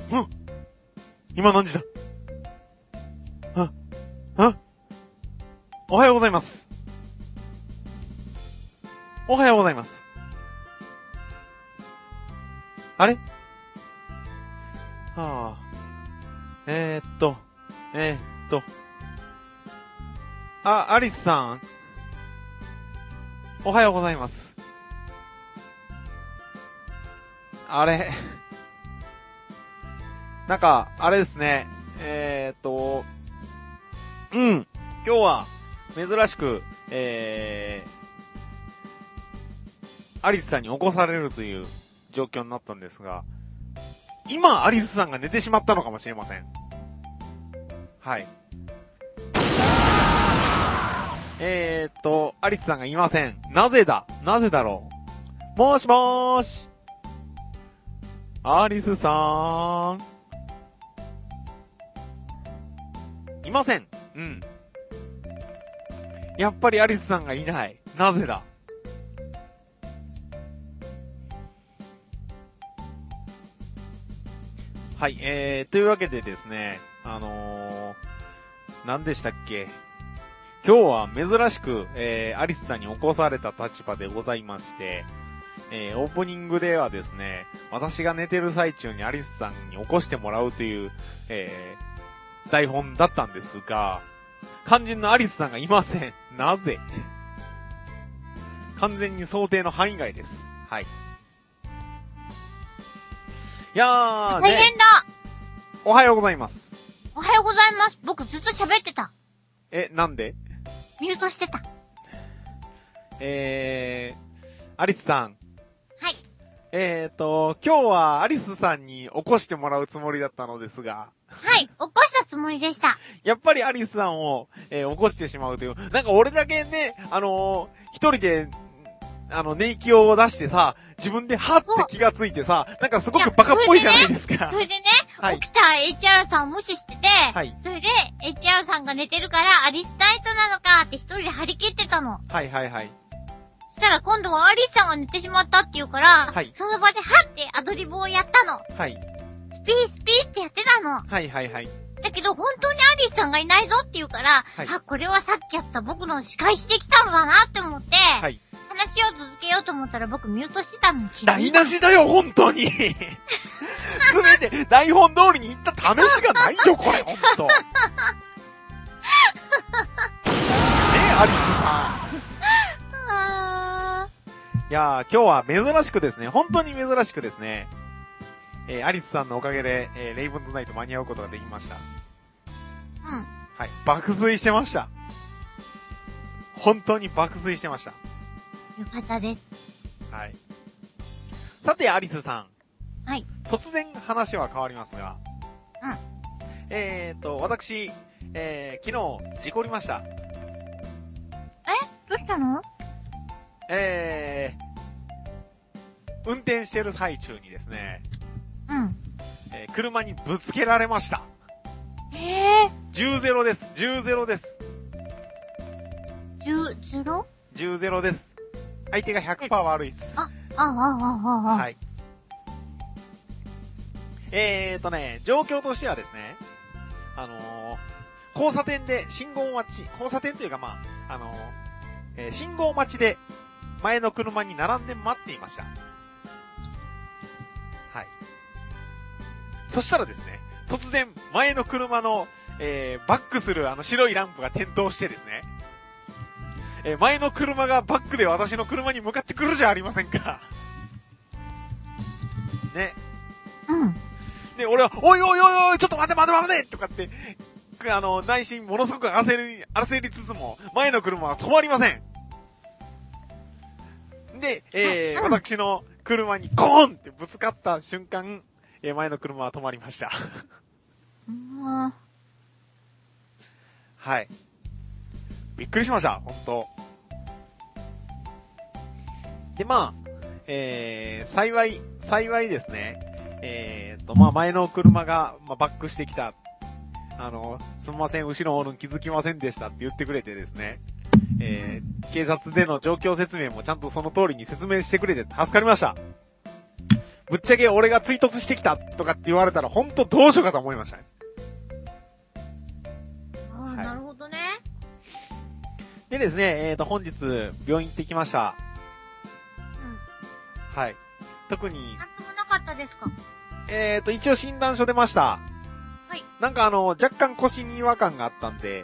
今何時だ？おはようございます。おはようございます。あれ？アリスさん。おはようございます。あれ。なんか、あれですね。今日は、珍しく、アリスさんに起こされるという状況になったんですが、今、アリスさんが寝てしまったのかもしれません。はい。アリスさんがいません。なぜだろう。もしもーし。アリスさーん。いません。やっぱりアリスさんがいない。なぜだ。はい、というわけでですね、何でしたっけ。今日は珍しく、アリスさんに起こされた立場でございまして、オープニングではですね、私が寝てる最中にアリスさんに起こしてもらうという、台本だったんですが、肝心のアリスさんがいません。なぜ？完全に想定の範囲外です。はい。いやー、 大変だ、 おはようございます。 おはようございます。僕ずっと喋ってた。 なんで？ ミュートしてた。 アリスさん。 はい。 今日はアリスさんに起こしてもらうつもりだったのですが。 はい、起こしたつもりでした。 やっぱりアリスさんを、起こしてしまうという。なんか俺だけね、一人で、寝息を出してさ、自分ではって気がついてさ、なんかすごくバカっぽいじゃないですか。 それでね、 はい、 起きた HR さんを無視してて、 はい、 それで HR さんが寝てるからアリスナイトなのかって一人で張り切ってたの。 はいはいはい。 そしたら今度はアリスさんが寝てしまったって言うから、 はい、 その場ではってアドリブをやったの。 はい。 スピーってやってたの。 はいはいはい。 だけど本当にアリスさんがいないぞって言うから、はい、これはさっきやった僕の仕返しできたのだなって思って、はい、話を続けようと思ったら僕ミュートしてたのに気づいた。 台無しだよ本当に。すべて台本通りに言った試しがないよこれ本当。ねえアリスさん。いやー今日は珍しくですね、本当に珍しくですね。アリスさんのおかげで、レイブンズナイト間に合うことができました。はい、爆睡してました。本当に爆睡してました。 よかったです。 はい。さて、アリスさん。 はい。 突然話は変わりますが。私、昨日、事故りました。 どうしたの？ 運転してる最中にですね。車にぶつけられました。10-0です。10-0です。 10-0？ 10-0です。相手が 100% 悪いっす。はい。状況としてはですね、交差点で信号待ち、交差点というか信号待ちで前の車に並んで待っていました。はい。そしたらですね、突然前の車の、バックする白いランプが点灯してですね、前の車がバックで私の車に向かってくるじゃありませんか。ね。で、俺は、おいちょっと待てとかって、内心ものすごく焦りつつも、前の車は止まりません。で、私の車にゴーンってぶつかった瞬間、前の車は止まりました。はい。びっくりしました、本当。で、幸いですね。前の車が、バックしてきた。すみません、後ろの方に気づきませんでしたって言ってくれてですね。警察での状況説明もちゃんとその通りに説明してくれて助かりました。 ぶっちゃけ俺が追突してきたとかって言われたらほんとどうしようかと思いましたね。 はい、なるほどね。 でですね、本日、病院行ってきました。はい。特に。 なんともなかったですか？ 一応診断書出ました。 はい。 なんか若干腰に違和感があったんで。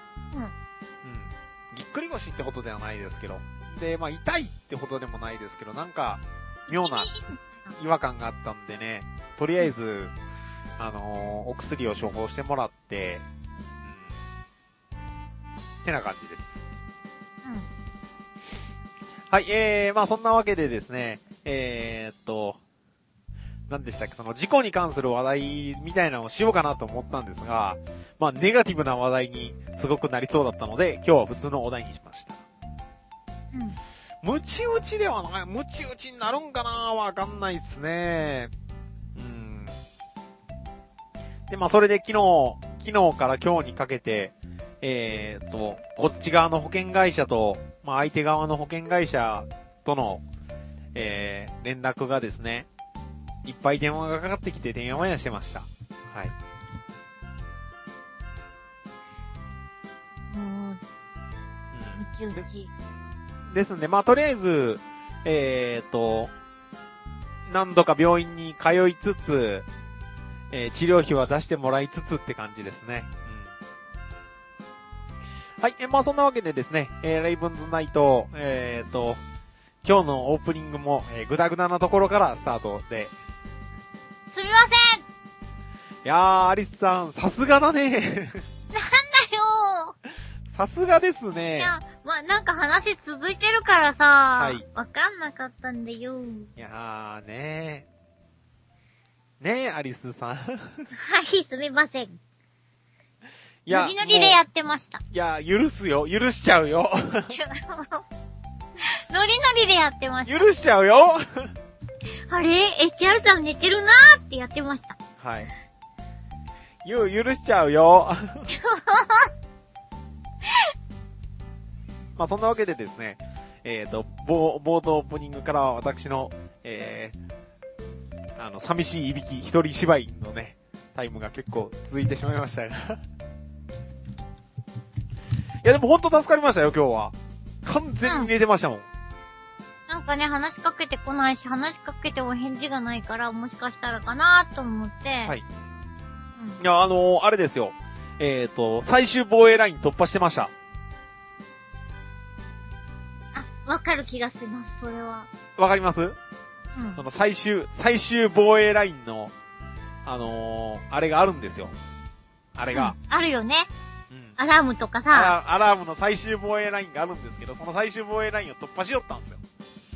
ぎっくり腰ってことではないですけど。で、まあ、痛いってことでもないですけど、なんか、妙な違和感があったんでね、とりあえず、お薬を処方してもらって、ってな感じです。はい、まあそんなわけでですね、何でしたっけ、その事故に関する話題みたいなのをしようかなと思ったんですが、まあネガティブな話題にすごくなりそうだったので、今日は普通のお題にしました。ムチ打ちではない、ムチ打ちになるんかなわかんないっすね。で、まあそれで昨日から今日にかけて、こっち側の保険会社と、まあ相手側の保険会社との、連絡がですね、いっぱい電話がかかってきて電話やしてました。はい。 ムチ打ち。 ですんで、まあとりあえず、何度か病院に通いつつ、治療費は出してもらいつつって感じですね。はい。まあ、そんなわけでですね、レイブンズナイト、今日のオープニングも、グダグダなところからスタートで。 すみません。いやー、アリスさん、さすがだね。 なんだよさすがですね。 いや、まあ、なんか話続いてるからさ、はい。わかんなかったんだよ。 いやー、ねアリスさん。はい、 すみません。いや、ノリノリでやってました。 いや、許すよ。許しちゃうよ。ノリノリでやってました。 許しちゃうよ。 あれ ?HR さん寝てるなーってやってました。 はい。許しちゃうよ。まあ、そんなわけでですね、ボードオープニングから私の、寂しいいびき、一人芝居のね、タイムが結構続いてしまいましたが。いやでもほんと助かりましたよ、今日は。完全に寝てましたもん。 なんかね、話しかけてこないし、話しかけても返事がないから、もしかしたらかなと思って。はい。いや、あれですよ。最終防衛ライン突破してました。 あ、わかる気がします、それは。 わかります？その最終防衛ラインの、あれがあるんですよ。あれが。 あるよね。アラームとかさ。 アラームの最終防衛ラインがあるんですけど、その最終防衛ラインを突破しよったんですよ。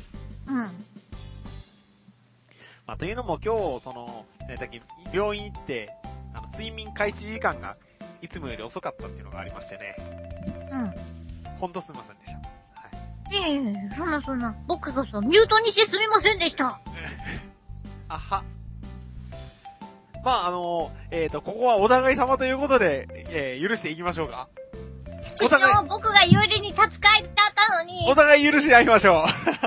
まあ、というのも今日、病院行って、睡眠開始時間がいつもより遅かったっていうのがありましてね。ほんとすみませんでした。 はい。そんな。僕がさ、ミュートにしてすみませんでした。 あは。まあ、ここはお互い様ということで、許していきましょうか。 お互い。僕が有利に立つ会だったのに。 お互い許し合いましょう。 どうしよ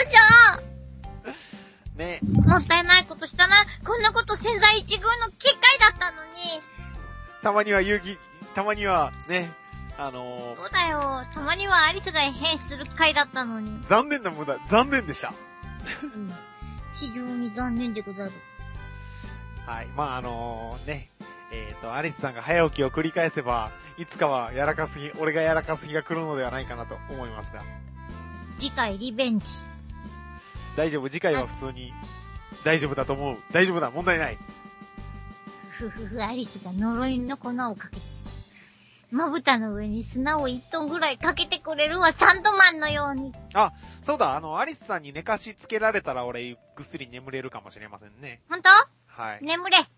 う。ね。 もったいないことしたな。こんなこと千載一遇の機会だったのに。 たまにはね、 そうだよ。たまにはアリスが変する回だったのに。 残念でした。 非常に残念でござる。 はい。まあ、アリスさんが早起きを繰り返せば、いつかは俺がやらかす日が来るのではないかなと思いますが。 次回リベンジ。 大丈夫、次回は普通に、大丈夫だと思う。大丈夫だ、問題ない。 アリスが呪いの粉をかけて。まぶたの上に砂を1トンぐらいかけてくれるわ、サンドマンのように。 あ、そうだ、アリスさんに寝かしつけられたら俺、ぐっすり眠れるかもしれませんね。 ほんと？ はい。 眠れ。さ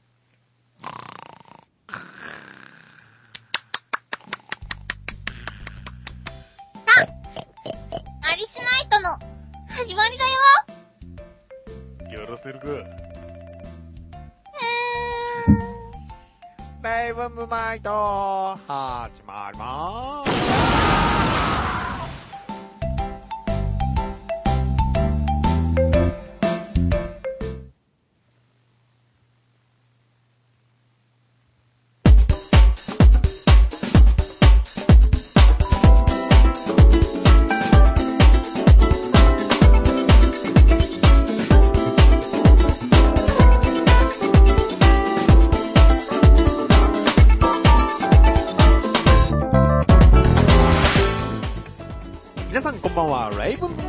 あ、アリスナイトの始まりだよ。やらせるか。レイブンズナイト、始まりまーす。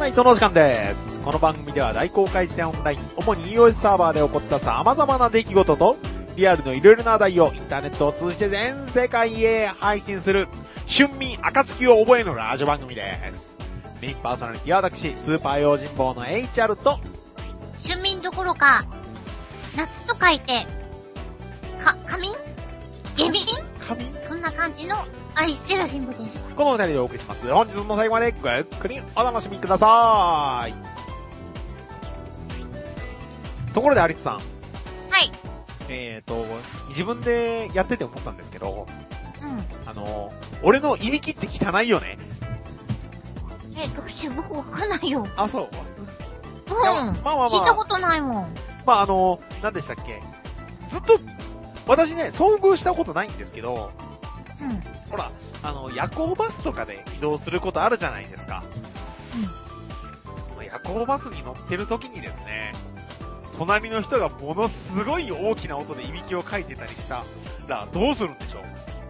ナイトのお時間です。この番組では大公開時点オンライン、主に iOS サーバーで起こった様々な出来事と、リアルのいろいろな話題をインターネットを通じて全世界へ配信する、春民暁を覚えのラジオ番組です。メインパーソナリティは私、スーパー用心棒の HR と、 春民どころか、夏と書いて、夏眠下眠そんな感じのアリスセラフィムです。 この二人でお送りします。本日も最後までごゆっくりお楽しみください。ところでアリスさん。はい。自分でやってて思ったんですけど、俺のいびきって汚いよね。 どうして僕わかんないよ。 あ、そう。 聞いたことないもん。 何でしたっけ。ずっと、私ね、遭遇したことないんですけど、ほら、夜行バスとかで移動することあるじゃないですか。その夜行バスに乗ってる時にですね、隣の人がものすごい大きな音でいびきをかいてたりしたら、どうするんでしょう？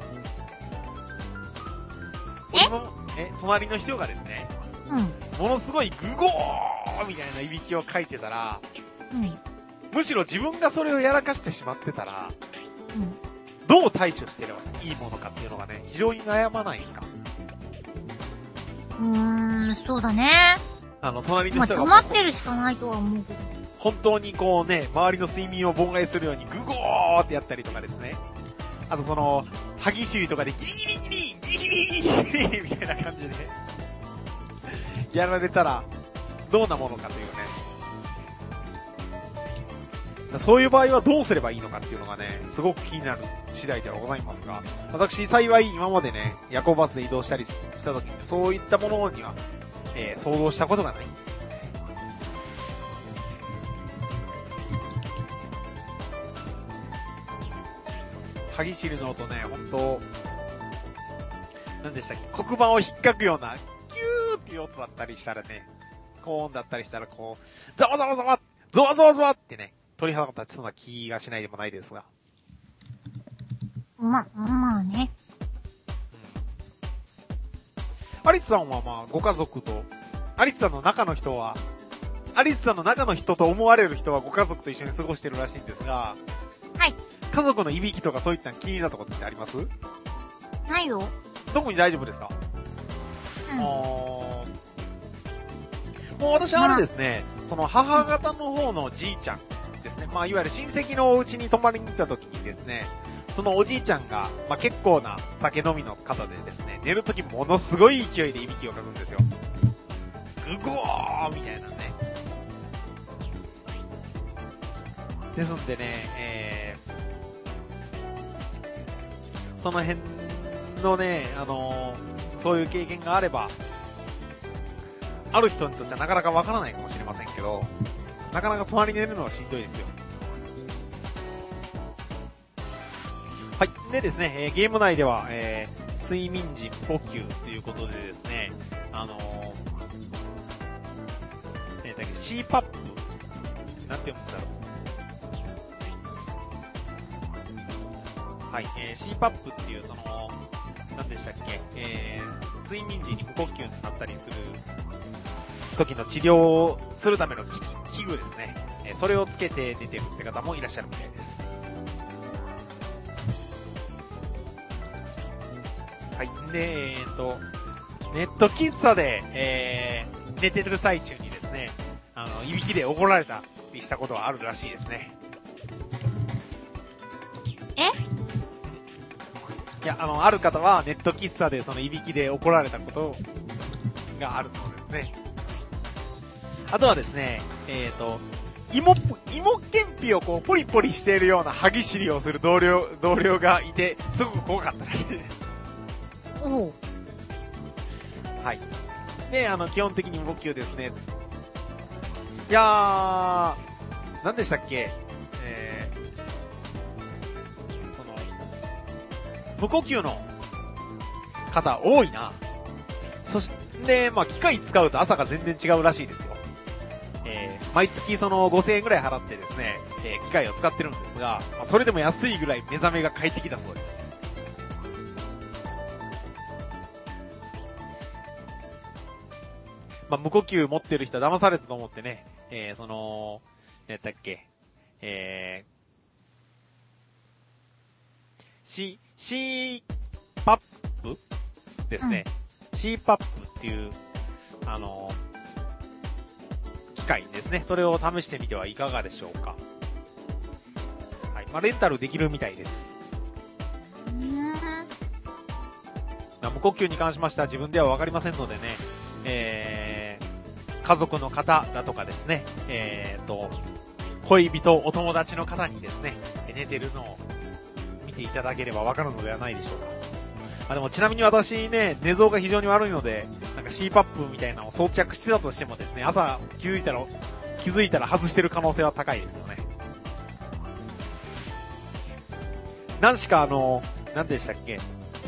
隣の人がですね、ものすごいグゴーみたいないびきをかいてたら、むしろ自分がそれをやらかしてしまってたら、どう対処してればいいものかっていうのがね、非常に悩まないですか？ そうだね。 隣の人が。 黙ってるしかないとは思うけど。 本当にこうね、周りの睡眠を妨害するようにグゴーってやったりとかですね。あと歯ぎしりとかでギリギリギリギリギリギリギリみたいな感じで、やられたら、どんなものかというね。そういう場合はどうすればいいのかっていうのがね、すごく気になる次第ではございますが、私幸い今までね、夜行バスで移動したりした時に、そういったものには、遭遇したことがないんですよね。歯ぎしりの音ね、ほんと、何でしたっけ、黒板を引っかくような、キューっていう音だったりしたらね、高音だったりしたらこう、ザワザワザワゾワゾワゾワってね、鳥肌が立ちそうな気がしないでもないですが。 まあね。 アリスさんはご家族と、アリスさんの中の人と思われる人はご家族と一緒に過ごしてるらしいんですが、 はい。 家族のいびきとかそういった気になったことってあります？ ないよ。 特に大丈夫ですか？もう私はあれですね、その母方の方のじいちゃんですね。いわゆる親戚のお家に泊まりに行った時にですね、そのおじいちゃんが、結構な酒飲みの方でですね、寝る時ものすごい勢いでいびきをかくんですよ。グゴーみたいなね。ですんでね、その辺のね、そういう経験があれば、ある人にとってはなかなかわからないかもしれませんけど、なかなか隣に寝るのはしんどいですよ。はい。でですね、ゲーム内では、睡眠時無呼吸ということでですね、CPAP なんて読むんだろう。はい、CPAP っていう何でしたっけ、睡眠時に無呼吸になったりする時の治療をするための器具ですね。それをつけて寝てるって方もいらっしゃるみたいです。はい。で、ネット喫茶で、寝てる最中にですね、いびきで怒られたりしたことはあるらしいですね。いや、ある方はネット喫茶でそのいびきで怒られたことがあるそうですね。あとはですね、芋けんぴをこうポリポリしているような歯ぎしりをする同僚がいて、すごく怖かったらしいです。 おう。 はい。で、基本的に無呼吸ですね。いやー、何でしたっけ、無呼吸の方多いな。そして、機械使うと朝が全然違うらしいですよ。毎月5000円ぐらい払ってですね、機械を使ってるんですが、それでも安いぐらい目覚めが快適だそうです。 まあ、無呼吸持ってる人は騙されたと思ってね、何やったっけ、C パップですね。C パップっていう、機械ですね。それを試してみてはいかがでしょうか。はい。まあ、レンタルできるみたいです。無呼吸に関しましては自分ではわかりませんのでね、家族の方だとかですね、恋人、お友達の方にですね、寝てるのを見ていただければわかるのではないでしょうか。でもちなみに私ね、寝相が非常に悪いので、なんか CPAP みたいなのを装着してたとしてもですね、朝気づいたら外してる可能性は高いですよね。何しか何でしたっけ、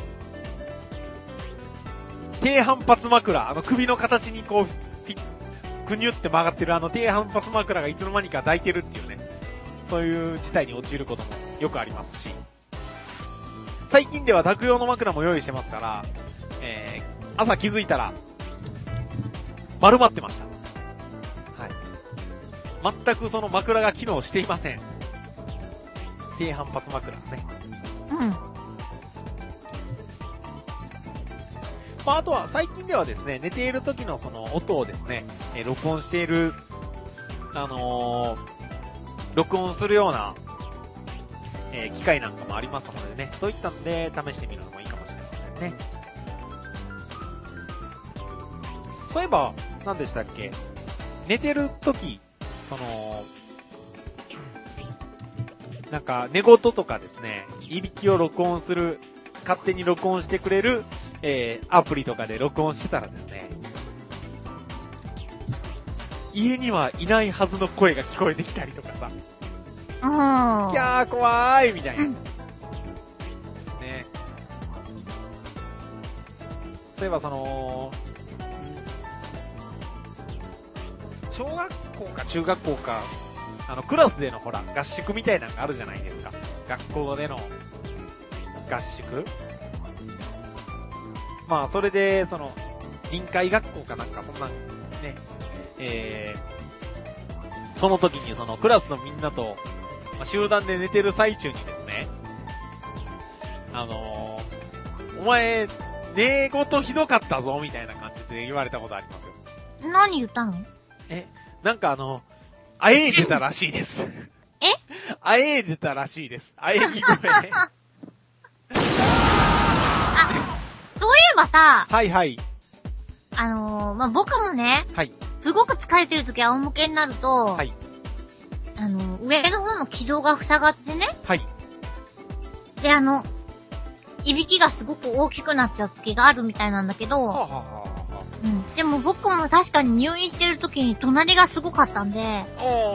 低反発枕、首の形にこう、ぐにゅって曲がってる低反発枕がいつの間にか抱いてるっていうね、そういう事態に陥ることもよくありますし、最近では卓用の枕も用意してますから、朝気づいたら、丸まってました。はい。全くその枕が機能していません。低反発枕ね。まあ、あとは最近ではですね、寝ている時のその音をですね、録音している、録音するような、機械なんかもありますのでね、そういったので試してみるのもいいかもしれませんね。そういえば、何でしたっけ、寝てる時、なんか寝言とかですね、いびきを録音する、勝手に録音してくれる、アプリとかで録音してたらですね、家にはいないはずの声が聞こえてきたりとかさ、いやー怖ーいみたいな、ね。そういえば小学校か中学校か、クラスでのほら、合宿みたいなのがあるじゃないですか。学校での合宿。まあ、それで、臨海学校かなんか、そんな、ね、その時にクラスのみんなと、集団で寝てる最中にですね、お前、寝言ひどかったぞ、みたいな感じで言われたことありますよ。 何言ったの？ なんかあえいでたらしいです。あえいでたらしいです。あえぎ声。 そういえばさ、 はいはい。 まあ、僕もね、 はい。 すごく疲れてる時仰向けになると、 はい。 上の方の気道が塞がってね。 はい。 で、いびきがすごく大きくなっちゃう時があるみたいなんだけど、でも僕も確かに入院してる時に隣がすごかったんで、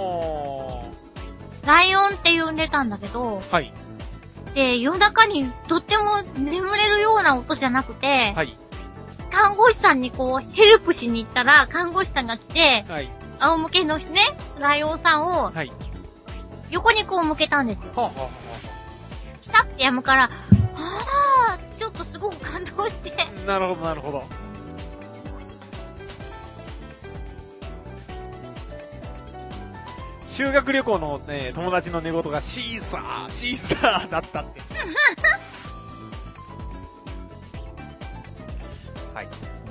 ライオンって呼んでたんだけど、 はい。 で、夜中にとっても眠れるような音じゃなくて、 はい。 看護師さんにこうヘルプしに行ったら、看護師さんが来て、 はい。 仰向けのね、ライオンさんを、 はい。 横にこう向けたんですよ。来たってやむから、ちょっとすごく感動して。 なるほど、なるほど。修学旅行のね、友達の寝言がシーサーだったって。はい。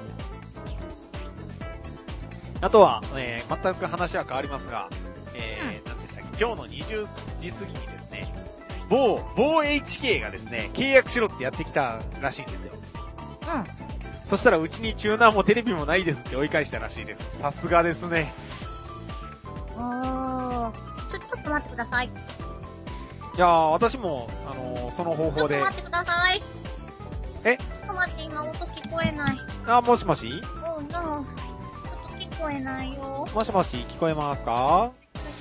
あとは、全く話は変わりますが、何でしたっけ、今日の20時過ぎにですね、某 HK がですね、契約しろってやってきたらしいんですよ。そしたらうちにチューナーもテレビもないですって追い返したらしいです。さすがですね。 ちょっと待ってください。 いやー、私も、その方法で。 ちょっと待ってください。 ちょっと待って、今音聞こえない。 もしもし？ ちょっと聞こえないよ。 もしもし、聞こえますか？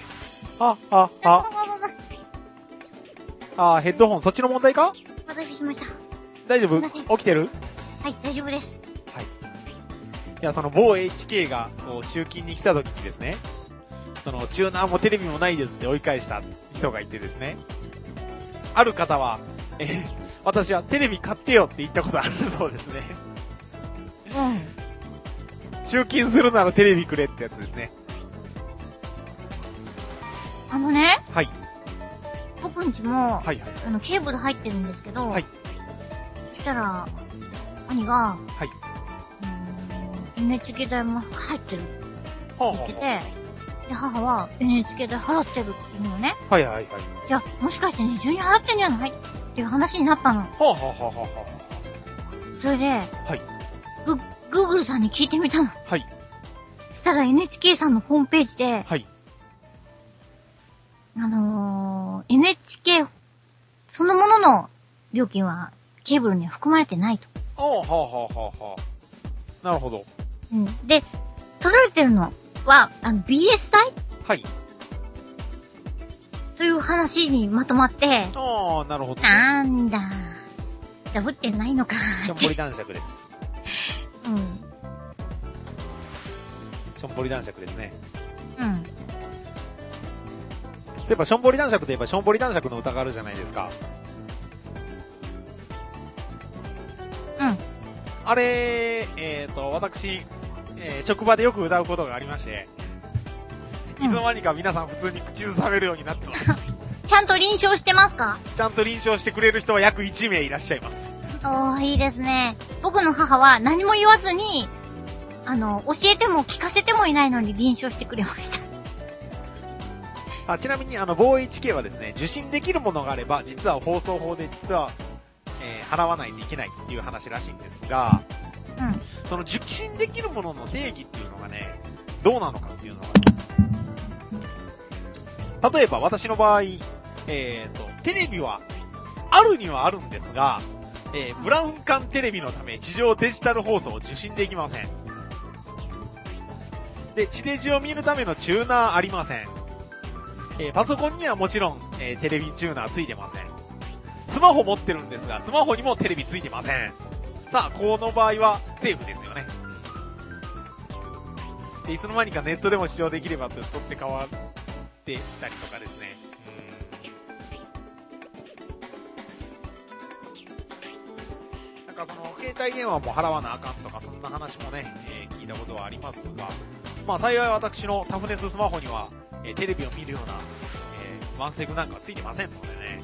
ヘッドホン、そっちの問題か？ お待たせしました。 大丈夫？起きてる？ はい、大丈夫です。 はい。いや、その某 HK が、こう、集金に来た時にですね、チューナーもテレビもないですって追い返した人がいてですね。ある方は、私はテレビ買ってよって言ったことあるそうですね。 集金するならテレビくれってやつですね。 はい。僕んちも、 はいはい。 ケーブル入ってるんですけど、 はい。 そしたら、兄が、 はい。 NHK 代も入ってるって言ってて、で、母は NHK 代払ってるって言うのね。 はいはいはい。 じゃあ、もしかして二重に払ってんじゃないっていう話になったの。それで、はい。Google さんに聞いてみたの。 はい。 そしたら NHK さんのホームページで、 はい。 NHK そのものの料金はケーブルには含まれてないと。 なるほど。 うん。で、取られてるのは、BS 代はい。 という話にまとまって、 なるほど、ね。 なんだ。ダブってないのか。 しょんぼり男爵です。 うん。 しょんぼり男爵ですね。 うん。 そういえば、しょんぼり男爵といえば、しょんぼり男爵の歌があるじゃないですか。 うん。 あれ、私、職場でよく歌うことがありまして、いつの間にか皆さん普通に口ずさめるようになってます。 ちゃんと臨床してますか？ ちゃんと臨床してくれる人は約1名いらっしゃいます。 いいですね。僕の母は何も言わずに、教えても聞かせてもいないのに臨床してくれました。 ちなみに防 HK はですね、受信できるものがあれば、実は放送法で実は、払わないといけないっていう話らしいんですが、 うん。 その受信できるものの定義っていうのがね、どうなのかっていうのが、例えば私の場合、テレビは、あるにはあるんですが、ブラウン管テレビのため地上デジタル放送を受信できません。で、地デジを見るためのチューナーありません。パソコンにはもちろん、テレビチューナーついてません。スマホ持ってるんですが、スマホにもテレビついてません。さあ、この場合はセーフですよね。で、いつの間にかネットでも視聴できればと取って変わってたりとかですね。なんかその、携帯電話も払わなあかんとか、そんな話もね、聞いたことはありますが、まあ幸い私のタフネススマホには、テレビを見るような、ワンセグなんかついてませんのでね。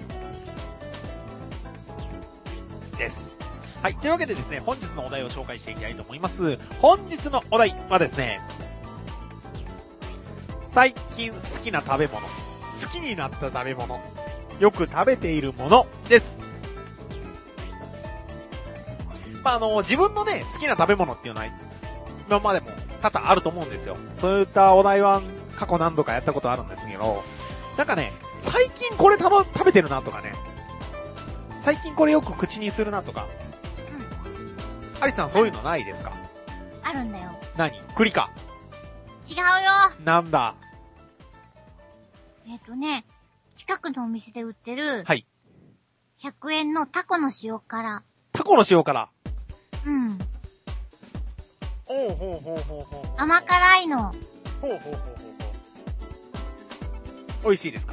です。はい。というわけでですね、本日のお題を紹介していきたいと思います。本日のお題はですね、最近好きな食べ物、好きになった食べ物、よく食べているものです。まあ、自分のね、好きな食べ物っていうのは、今までも多々あると思うんですよ。そういったお題は過去何度かやったことあるんですけど、なんかね、最近これ食べてるなとかね、最近これよく口にするなとか、アリさんそういうのないですか？ あるんだよ。 何？栗か？ 違うよ。 なんだ？ 近くのお店で売ってる、 はい。 100円のタコの塩辛。 タコの塩辛？ うん。 ほう。 甘辛いの。 ほう。美味しいですか？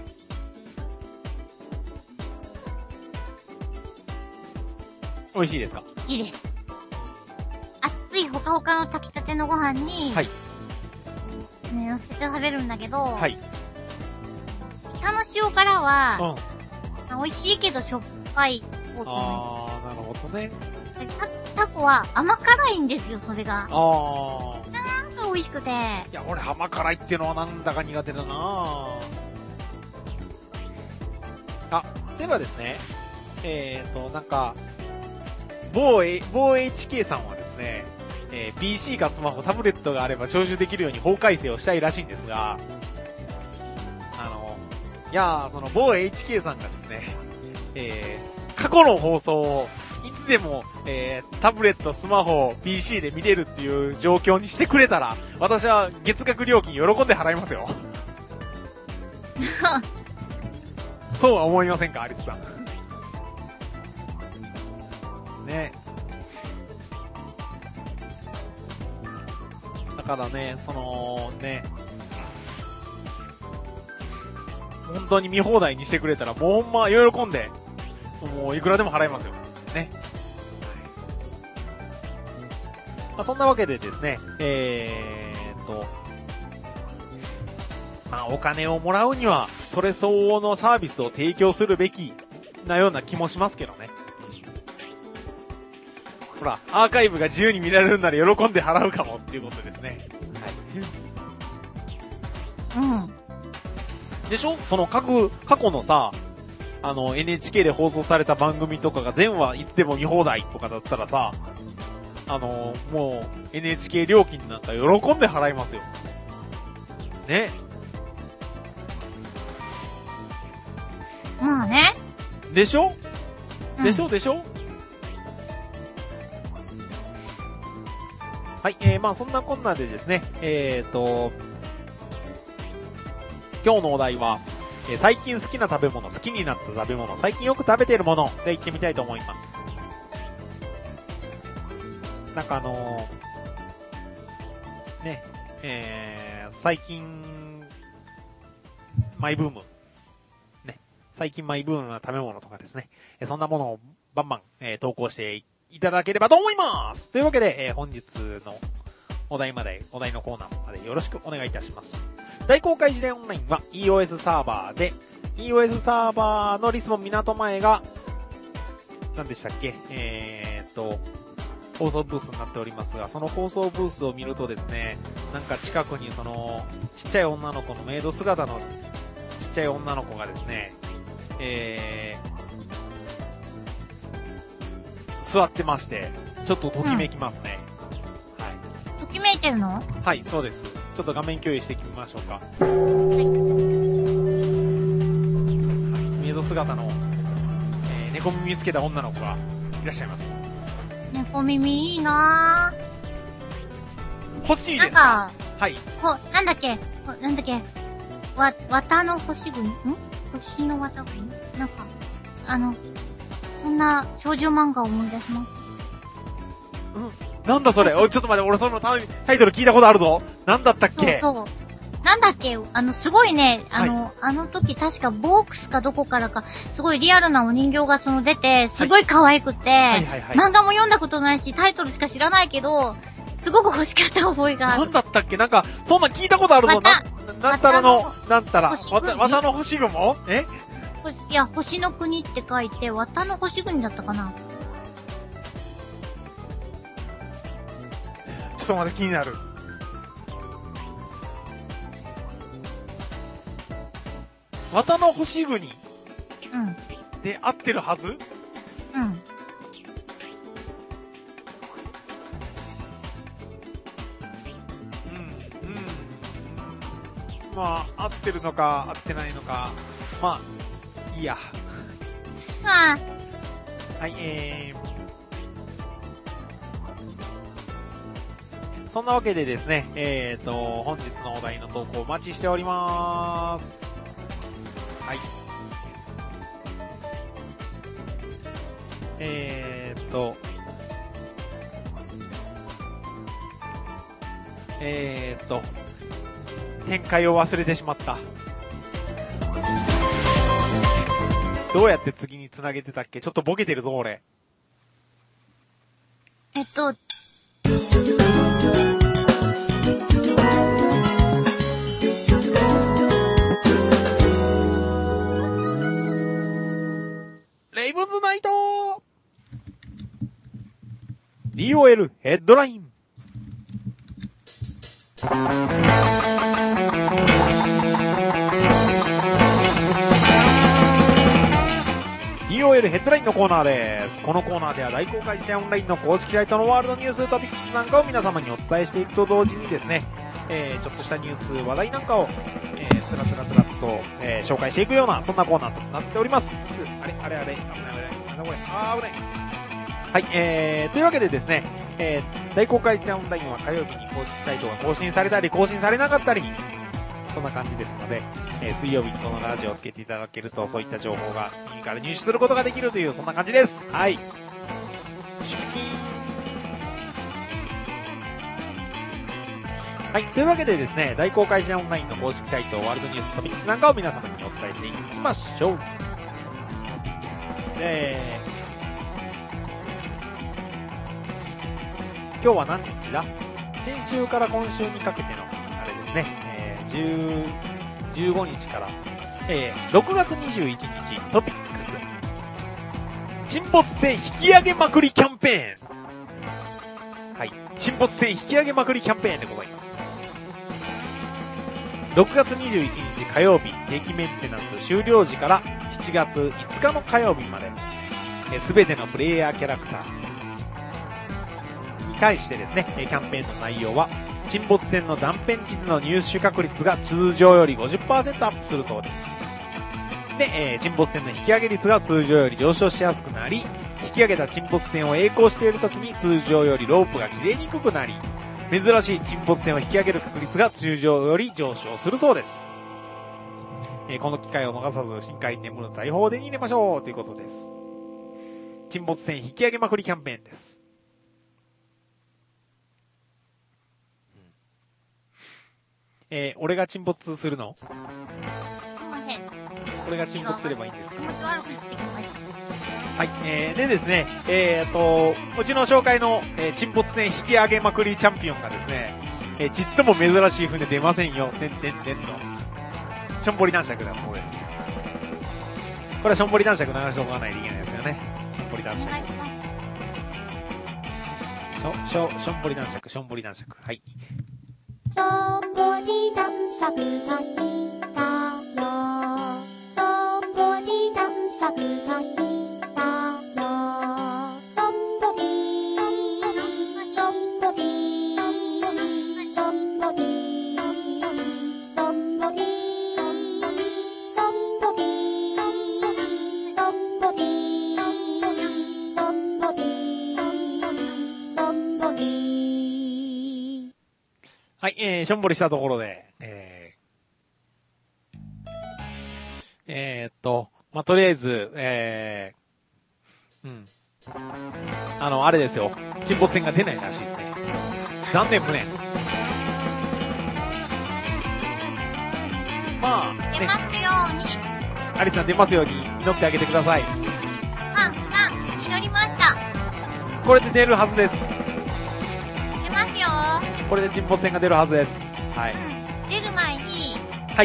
美味しいですか？ いいです。熱いほかほかの炊きたてのご飯に、 はい。 ね、乗せて食べるんだけど、 はい。 イカの塩辛は、 うん。 美味しいけどしょっぱい。 なるほどね。 タコは甘辛いんですよ、それが。なんか美味しくて。いや、俺甘辛いっていうのはなんだか苦手だなそういえばですね、なんか、某 HK さんはですね、PC かスマホ、タブレットがあれば徴収できるように法改正をしたいらしいんですが、その某 HK さんがですね、過去の放送をいつでも、タブレット、スマホ、PC で見れるっていう状況にしてくれたら、私は月額料金喜んで払いますよ。そうは思いませんか、アリスさん。ね。だからね、本当に見放題にしてくれたら、もうほんま喜んで、もういくらでも払いますよ。ね。 まあ、そんなわけでですね、まあ、お金をもらうには、それ相応のサービスを提供するべきなような気もしますけどね。ほら、アーカイブが自由に見られるなら喜んで払うかもっていうことですね。 はい。うん。 でしょ？その過去のさ、NHK で放送された番組とかが全話いつでも見放題とかだったらさ、もう NHK 料金なんか喜んで払いますよ。ね。 まあね。 でしょ？ うん、 でしょはい、まあそんなこんなでですね、今日のお題は、最近好きな食べ物、好きになった食べ物、最近よく食べているもので行ってみたいと思います。なんかね、最近、マイブーム。ね、最近マイブームな食べ物とかですね、そんなものをバンバン、投稿していただければと思います。というわけで、本日のお題のコーナーまでよろしくお願いいたします。大公開時代オンラインは EOS サーバーで、EOS サーバーのリスボン港前が、何でしたっけ、放送ブースになっておりますが、その放送ブースを見るとですね、なんか近くにその、ちっちゃい女の子のメイド姿のちっちゃい女の子がですね、座ってまして、ちょっとときめきますね。はい。 ときめいてるの？ はい、そうです。ちょっと画面共有してみましょうか。はい。メイド姿の、猫耳つけた女の子がいらっしゃいます。 猫耳いいなぁ。 欲しいですか？はい。 なんだっけ綿の星国？星の綿国？なんか、そんな少女漫画を思い出します。 なんだそれ？おい、ちょっと待って、俺そのタイトル聞いたことあるぞ。なんだったっけ？ そう。なんだっけ？すごいね、 はい、 あの時確かボークスかどこからか、すごいリアルなお人形が出て、すごい可愛くて、漫画も読んだことないし、タイトルしか知らないけど、すごく欲しかった覚えがある。 なんだったっけ？なんか、そんな聞いたことあるぞ。なんたらの、なんたら。綿の星雲？ いや、星の国って書いて、綿の星国だったかな。 ちょっと待って、気になる。綿の星国？ うん。 で、合ってるはず？ うん。 まあ、合ってるのか、合ってないのか。まあ、いいや。 はい、 そんなわけでですね、本日のお題の投稿お待ちしております。はい。展開を忘れてしまった。どうやって次に繋げてたっけ？ちょっとボケてるぞ、俺。レイブンズナイト DOL ヘッドライン。DOL ヘッドラインのコーナーです。このコーナーでは大公開時代オンラインの公式サイトのワールドニューストピックスなんかを皆様にお伝えしていくと同時にですね、ちょっとしたニュース話題なんかを、つらと、紹介していくようなそんなコーナーとなっております。あれ危ないなんだこれ、危ない。はい、というわけでですね、大公開時代オンラインは火曜日に公式サイトが更新されたり更新されなかったり、そんな感じですので、水曜日にこのラジオをつけていただけるとそういった情報が耳から入手することができるというそんな感じです。はい。出勤。はい。というわけでですね、大公開時代オンラインの公式サイトワールドニューストピックスなんかを皆様にお伝えしていきましょう。今日は何日？ 日だ。先週から今週にかけての、あれですね、15日から、6月21日、トピックス。沈没船引き上げまくりキャンペーン。はい。沈没船引き上げまくりキャンペーンでございます。6月21日火曜日、定期メンテナンス終了時から7月5日の火曜日まで、すべてのプレイヤーキャラクターに対してですね、キャンペーンの内容は、沈没船の断片地図の入手確率が通常より 50% アップするそうです。で、沈没船の引き上げ率が通常より上昇しやすくなり、引き上げた沈没船を曳航している時に通常よりロープが切れにくくなり、珍しい沈没船を引き上げる確率が通常より上昇するそうです。この機会を逃さず深海眠る財宝を手に入れましょうということです。沈没船引き上げまくりキャンペーンです。俺が沈没するの？ すいません。 俺が沈没すればいいんですか？ 気持ち悪くなってきました。 はい、でですね、うちの紹介の、沈没船引き上げまくりチャンピオンがですね、ちっとも珍しい船出ませんよ、てんてんてんと。しょんぼり男爵だそうです。これはしょんぼり男爵流しておかないといけないですよね。しょんぼり男爵。しょんぼり男爵、しょんぼり男爵。はい。 しょんぼり男爵が来たよ。しょんぼり男爵が来たよ。しょんぼり、しょんぼり、しょんぼり、しょんぼり、しょんぼり、しょんぼり、しょんぼり、しょんぼり。 はい、しょんぼりしたところで、まあ、とりあえず、あれですよ。沈没船が出ないらしいですね。残念無念。まあ、ね、 出ますように。 アリスさん出ますように祈ってあげてください。 祈りました。 これで出るはずです。 出ますよ。 これで沈没船が出るはずです。はい。 出る前に、 はい。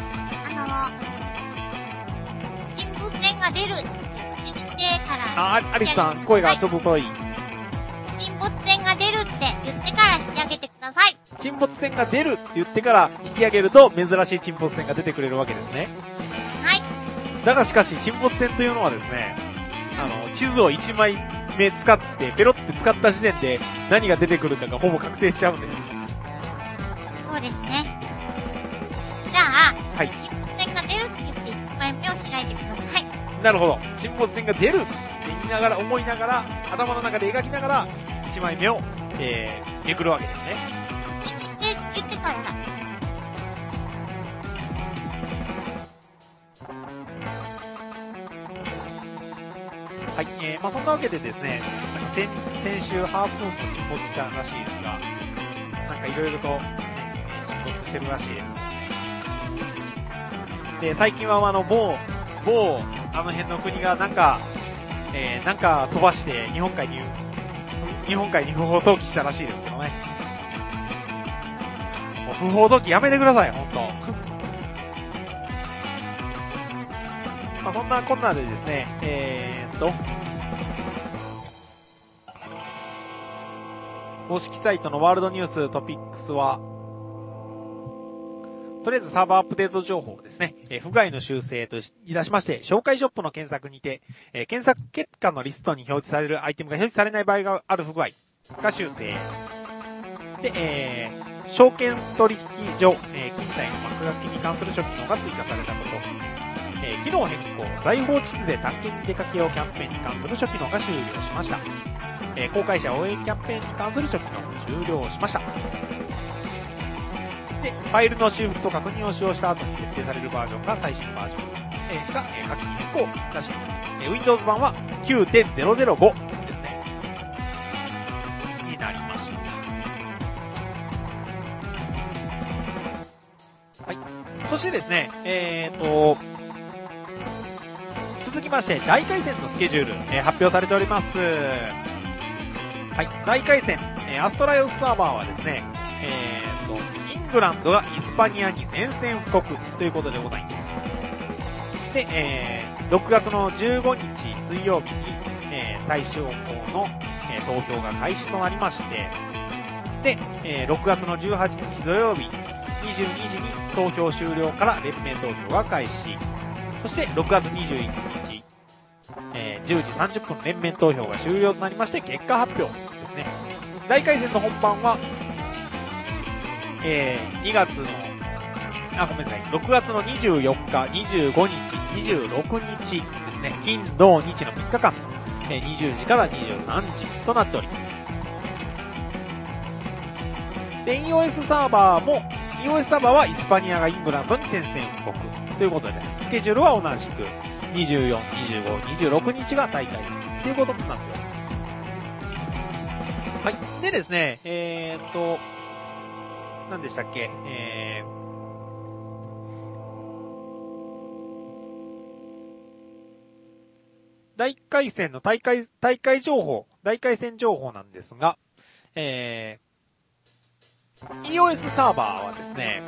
沈没船が出るって口にしてから。 アリスさん、声がちょっと遠い。 沈没船が出るって言ってから引き上げてください。 沈没船が出るって言ってから引き上げると珍しい沈没船が出てくれるわけですね。 はい。 だがしかし沈没船というのはですね、地図を1枚目使って、ペロって使った時点で何が出てくるかがほぼ確定しちゃうんです。 そうですね。じゃあ、 はい。 沈没船が出るって言って1枚目を開いてください。 なるほど。沈没船が出るって言いながら、思いながら、頭の中で描きながら、1枚目を、めくるわけですね。 口にして言ってからだ。 はい、まあそんなわけでですね、先週ハープーンも沈没したらしいですが、なんかいろいろと、ね、沈没してるらしいです。で、最近は某、あの辺の国がなんか飛ばして日本海に不法投棄したらしいですけどね。もう不法投棄やめてください、ほんと。まあそんなこんなでですね、公式サイトのワールドニューストピックスは、とりあえずサーバーアップデート情報ですね、不具合の修正といたしまして、紹介ショップの検索にて、検索結果のリストに表示されるアイテムが表示されない場合がある不具合が修正。で、証券取引所、勤怠の幕書きに関する初期能が追加されたこと。機能変更、財宝地図で探検に出かけようキャンペーンに関する初期能が終了しました。公開者応援キャンペーンに関する初期能も終了しました。で、ファイルの修復と確認を使用した後に決定されるバージョンが最新バージョン、が、書き変更らしいです。Windows 版は 9.005 ですね。になりました。はい。そしてですね、続きまして、大回戦のスケジュール、発表されております。 はい。大回戦、アストライオスサーバーはですね、イングランドがイスパニアに宣戦布告ということでございます。で、6月の15日水曜日に、対象校の、投票が開始となりまして、で、6月の18日土曜日22時に投票終了から連盟投票が開始。そして6月21日、10時30分連盟投票が終了となりまして結果発表ですね。大回戦の本番は、6月の24日、25日、26日ですね。金、土、日の3日間、20時から23時となっております。で、EOS サーバーはイスパニアがイングランドに宣戦布告ということです。スケジュールは同じく24、25、26日が大会ということになっております。はい。でですね、何でしたっけ、大回戦の大会情報、大回戦情報なんですが、EOS サーバーはですね、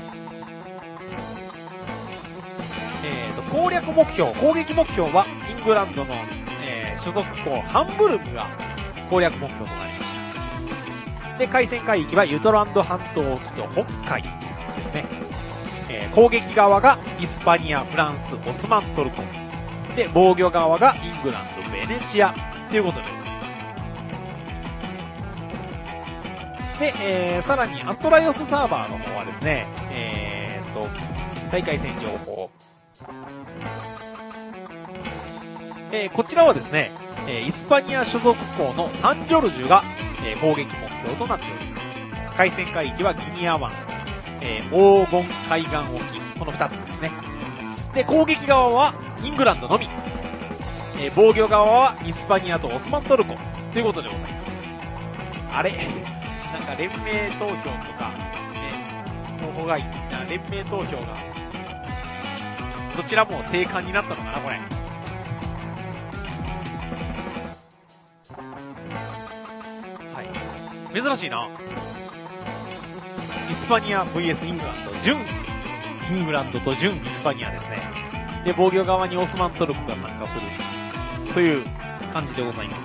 攻撃目標はイングランドの、所属校ハンブルグが攻略目標となりました。で、開戦海域はユトランド半島沖と北海ですね。攻撃側がイスパニア、フランス、オスマントルコ。で、防御側がイングランド、ベネチアということでございます。で、さらにアストライオスサーバーの方はですね、大会戦情報。こちらはですね、イスパニア所属校のサンジョルジュが、攻撃目標となっております。開戦海域はギニア湾、黄金海岸沖、この2つですね。で、攻撃側はイングランドのみ、防御側はイスパニアとオスマントルコということでございます。あれなんか連盟投票とか、候補が連盟投票が、どちらも正解になったのかな、これ。はい。珍しいな。イスパニア VS イングランド、準イングランドと準イスパニアですね。で、防御側にオスマントルコが参加するという感じでございます。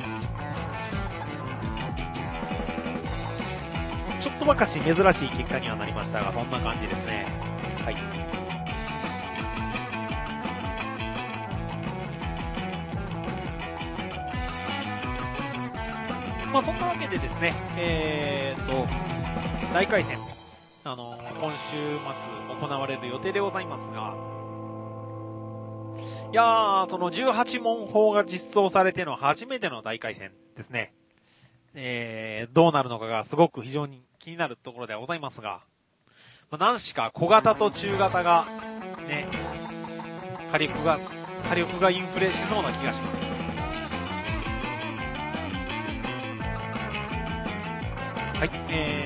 ちょっとばかし珍しい結果にはなりましたが、そんな感じですね。はい。まあそんなわけでですね、大回戦、今週末行われる予定でございますが、いやー、その18問法が実装されての初めての大回戦ですね。どうなるのかがすごく非常に気になるところではございますが、まあ、何しか小型と中型が、ね、火力がインフレしそうな気がします。はい、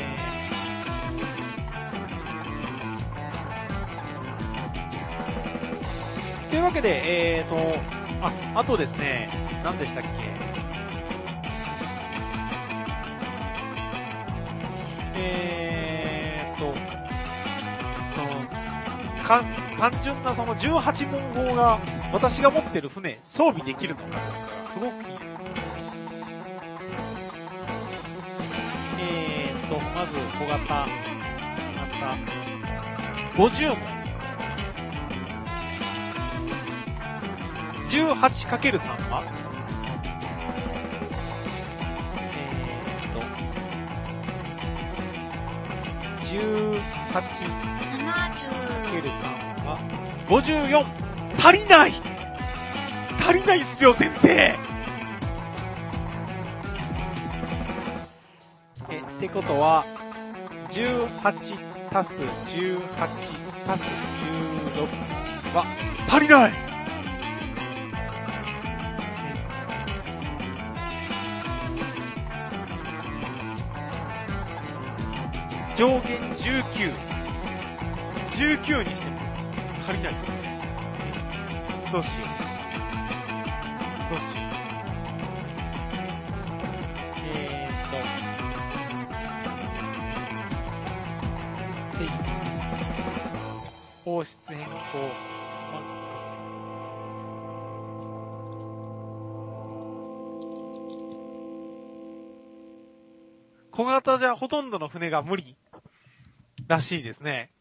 というわけで、あとですね、何でしたっけ？単純なその18問法が私が持ってる船装備できるのかどうかがすごく気になります。まず小型、50問。18×3 は18×3 は54。足りないっすよ、先生。ってことは、18足す18足す16は足りない。上限19。19にしても足りないっす。どうしよう。 放出変更、マックス。小型じゃほとんどの船が無理らしいですね。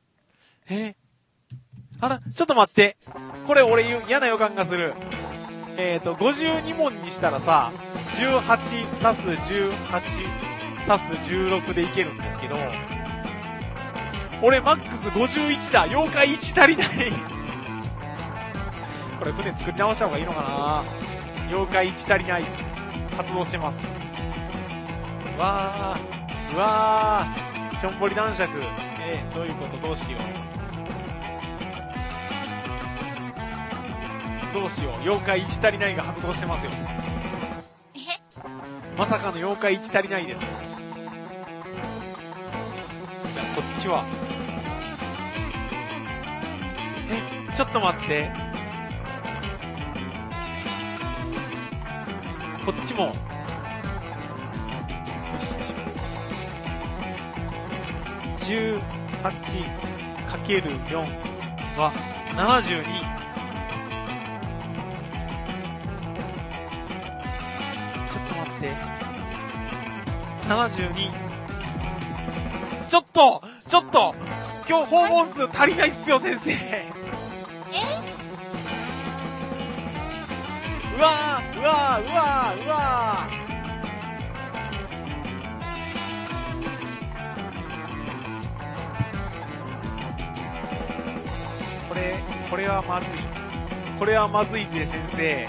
あら、ちょっと待って。これ俺嫌な予感がする。52問にしたらさ、18足す18足す16でいけるんですけど、俺マックス51だ。妖怪1足りない。これ船作り直した方がいいのかな。妖怪1足りない。発動してます。うわー。しょんぼり男爵。どういうことどうしよう。どうしよう。妖怪1足りないが発動してますよ。まさかの妖怪1足りないです。じゃあこっちは。ちょっと待って。こっちも。18×4 は72。ちょっと待って。72。ちょっと今日訪問数足りないっすよ、先生。うわー。これはまずい。これはまずいで先生。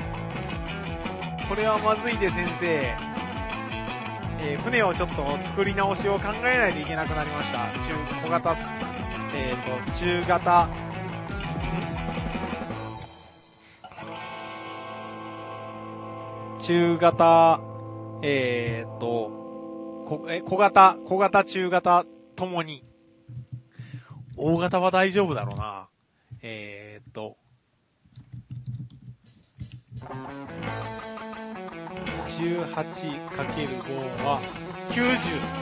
船をちょっと作り直しを考えないといけなくなりました。中型、小型、中型ともに。大型は大丈夫だろうな。18×5 は90。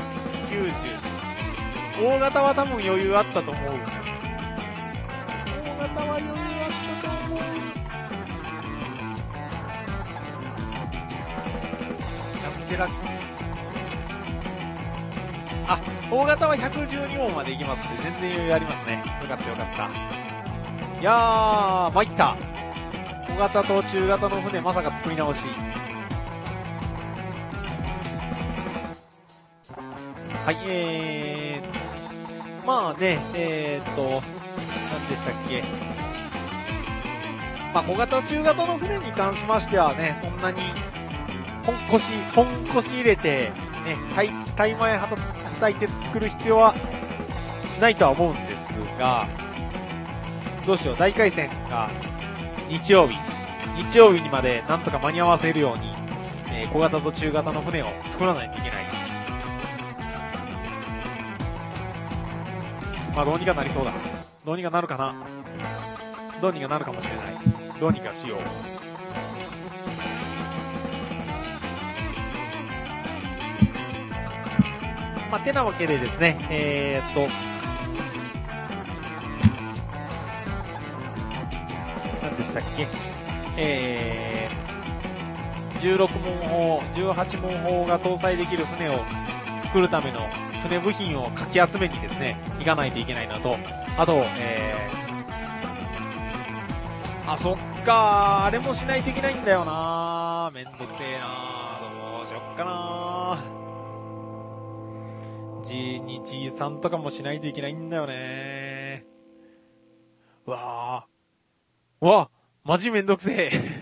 大型は多分余裕あったと思う。大型は112問まで行きますんで、全然余裕ありますね。よかった。いやー、参った。小型と中型の船まさか作り直し。はい、まあね、何でしたっけ。まあ小型中型の船に関しましてはね、そんなに本腰入れて、ね、タイ前はたいて作る必要はないとは思うんですが、どうしよう、大回戦が日曜日にまでなんとか間に合わせるように、小型と中型の船を作らないといけない。まあどうにかなりそうだ。どうにかなるかな。どうにかなるかもしれない。どうにかしよう。まあ、てなわけでですね、何でしたっけ、16門砲、18門砲が搭載できる船を作るための船部品をかき集めにですね、行かないといけないのと、あと、そっか、あれもしないといけないんだよな。めんどくせえな。どうしよっかな。G2、G3 とかもしないといけないんだよね。うわマジめんどくせえ。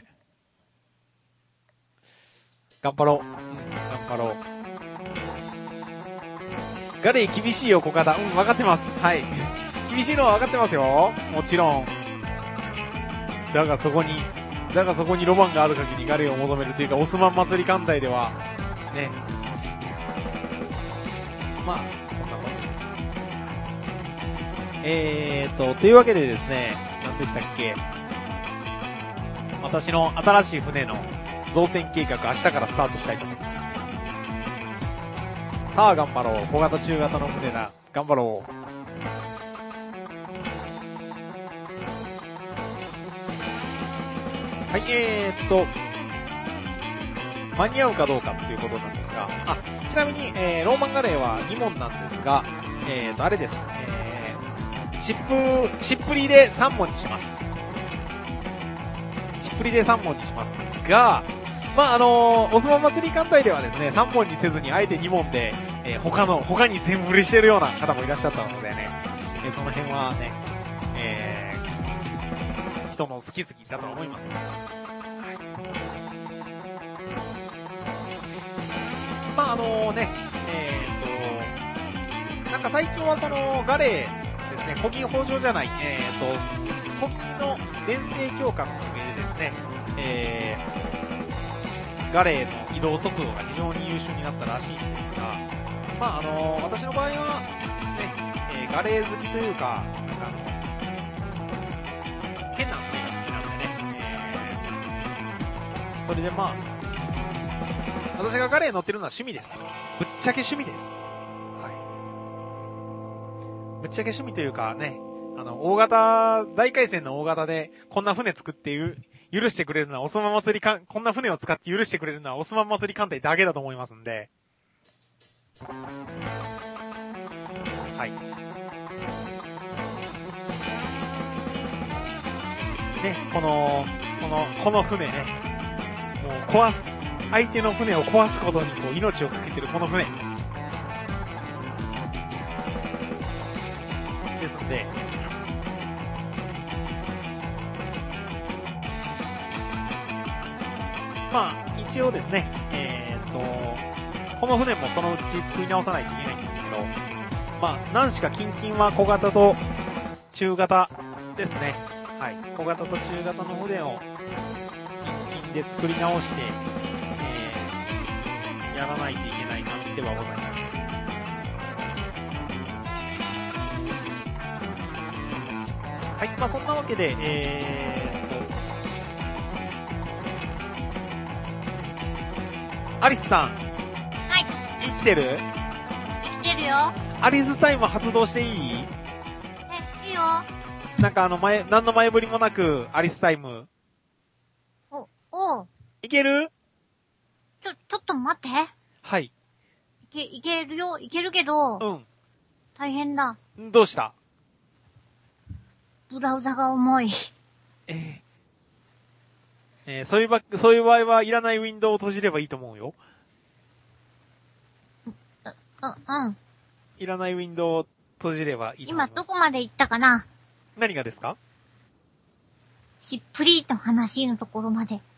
頑張ろう。ガレー厳しいよ、小型。分かってます。はい。厳しいのは分かってますよ。もちろん。だがそこにロマンがある限りガレーを求めるというか、オスマン祭り艦隊では、ね。まあ、そんなもんです。というわけでですね、何でしたっけ。私の新しい船の造船計画、明日からスタートしたいと思います。さあ頑張ろう。小型中型の船だ。頑張ろう。 はい、間に合うかどうかっていうことなんですが、ちなみに、ローマンガレーは2問なんですが、あれです。しっぷりで3問にします。しっぷりで3問にしますが、まあ、お相撲祭り艦隊ではですね、3問にせずにあえて2問で、他に全振りしてるような方もいらっしゃったのでね、その辺はね、人の好き好きだと思います。まあなんか最近はそのガレーですね、古今豊穣じゃない、古今の連成強化の上でですね、ガレーの移動速度が非常に優秀になったらしいんですが、まあ私の場合はね、ガレー好きというか、なんか変なのが好きなんでね、それでまあ私がガレー乗ってるのは趣味です。ぶっちゃけ趣味です。はい。ぶっちゃけ趣味というかね、大回線の大型でこんな船作って許してくれるのはお相撲祭りこんな船を使って許してくれるのはお相撲祭り艦隊だけだと思いますんで。はい。ね、この船ね、もう相手の船を壊すことにこう命をかけてるこの船ですので、まあ一応ですね、この船もそのうち作り直さないといけないんですけど、まあ何しか近々は小型と中型ですね。はい、小型と中型の船を近々で作り直して、やらないといけない感じではございます。はい、まあそんなわけで、アリスさん。 はい。 生きてる？ 生きてるよ。 アリスタイム発動していい？ いいよ。 なんか何の前振りもなく、アリスタイム。 おう。 いける？ ちょっと待って。 はい。 いけるよ。いけるけど。 うん。 大変だ。 どうした？ ブラウザが重い。 そういう場合はいらないウィンドウを閉じればいいと思うよ。 うん。 いらないウィンドウを閉じればいいと思います。 今どこまで行ったかな？ 何がですか？ しっぷりの話のところまで。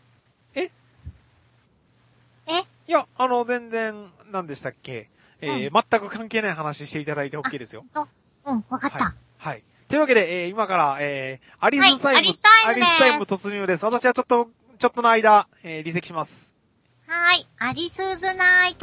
いや、全然、何でしたっけ？全く関係ない話していただいて OK ですよ。 わかった。 はい。というわけで、今から、アリスタイム突入です。私はちょっとの間、離席します。 はい。アリスズナイト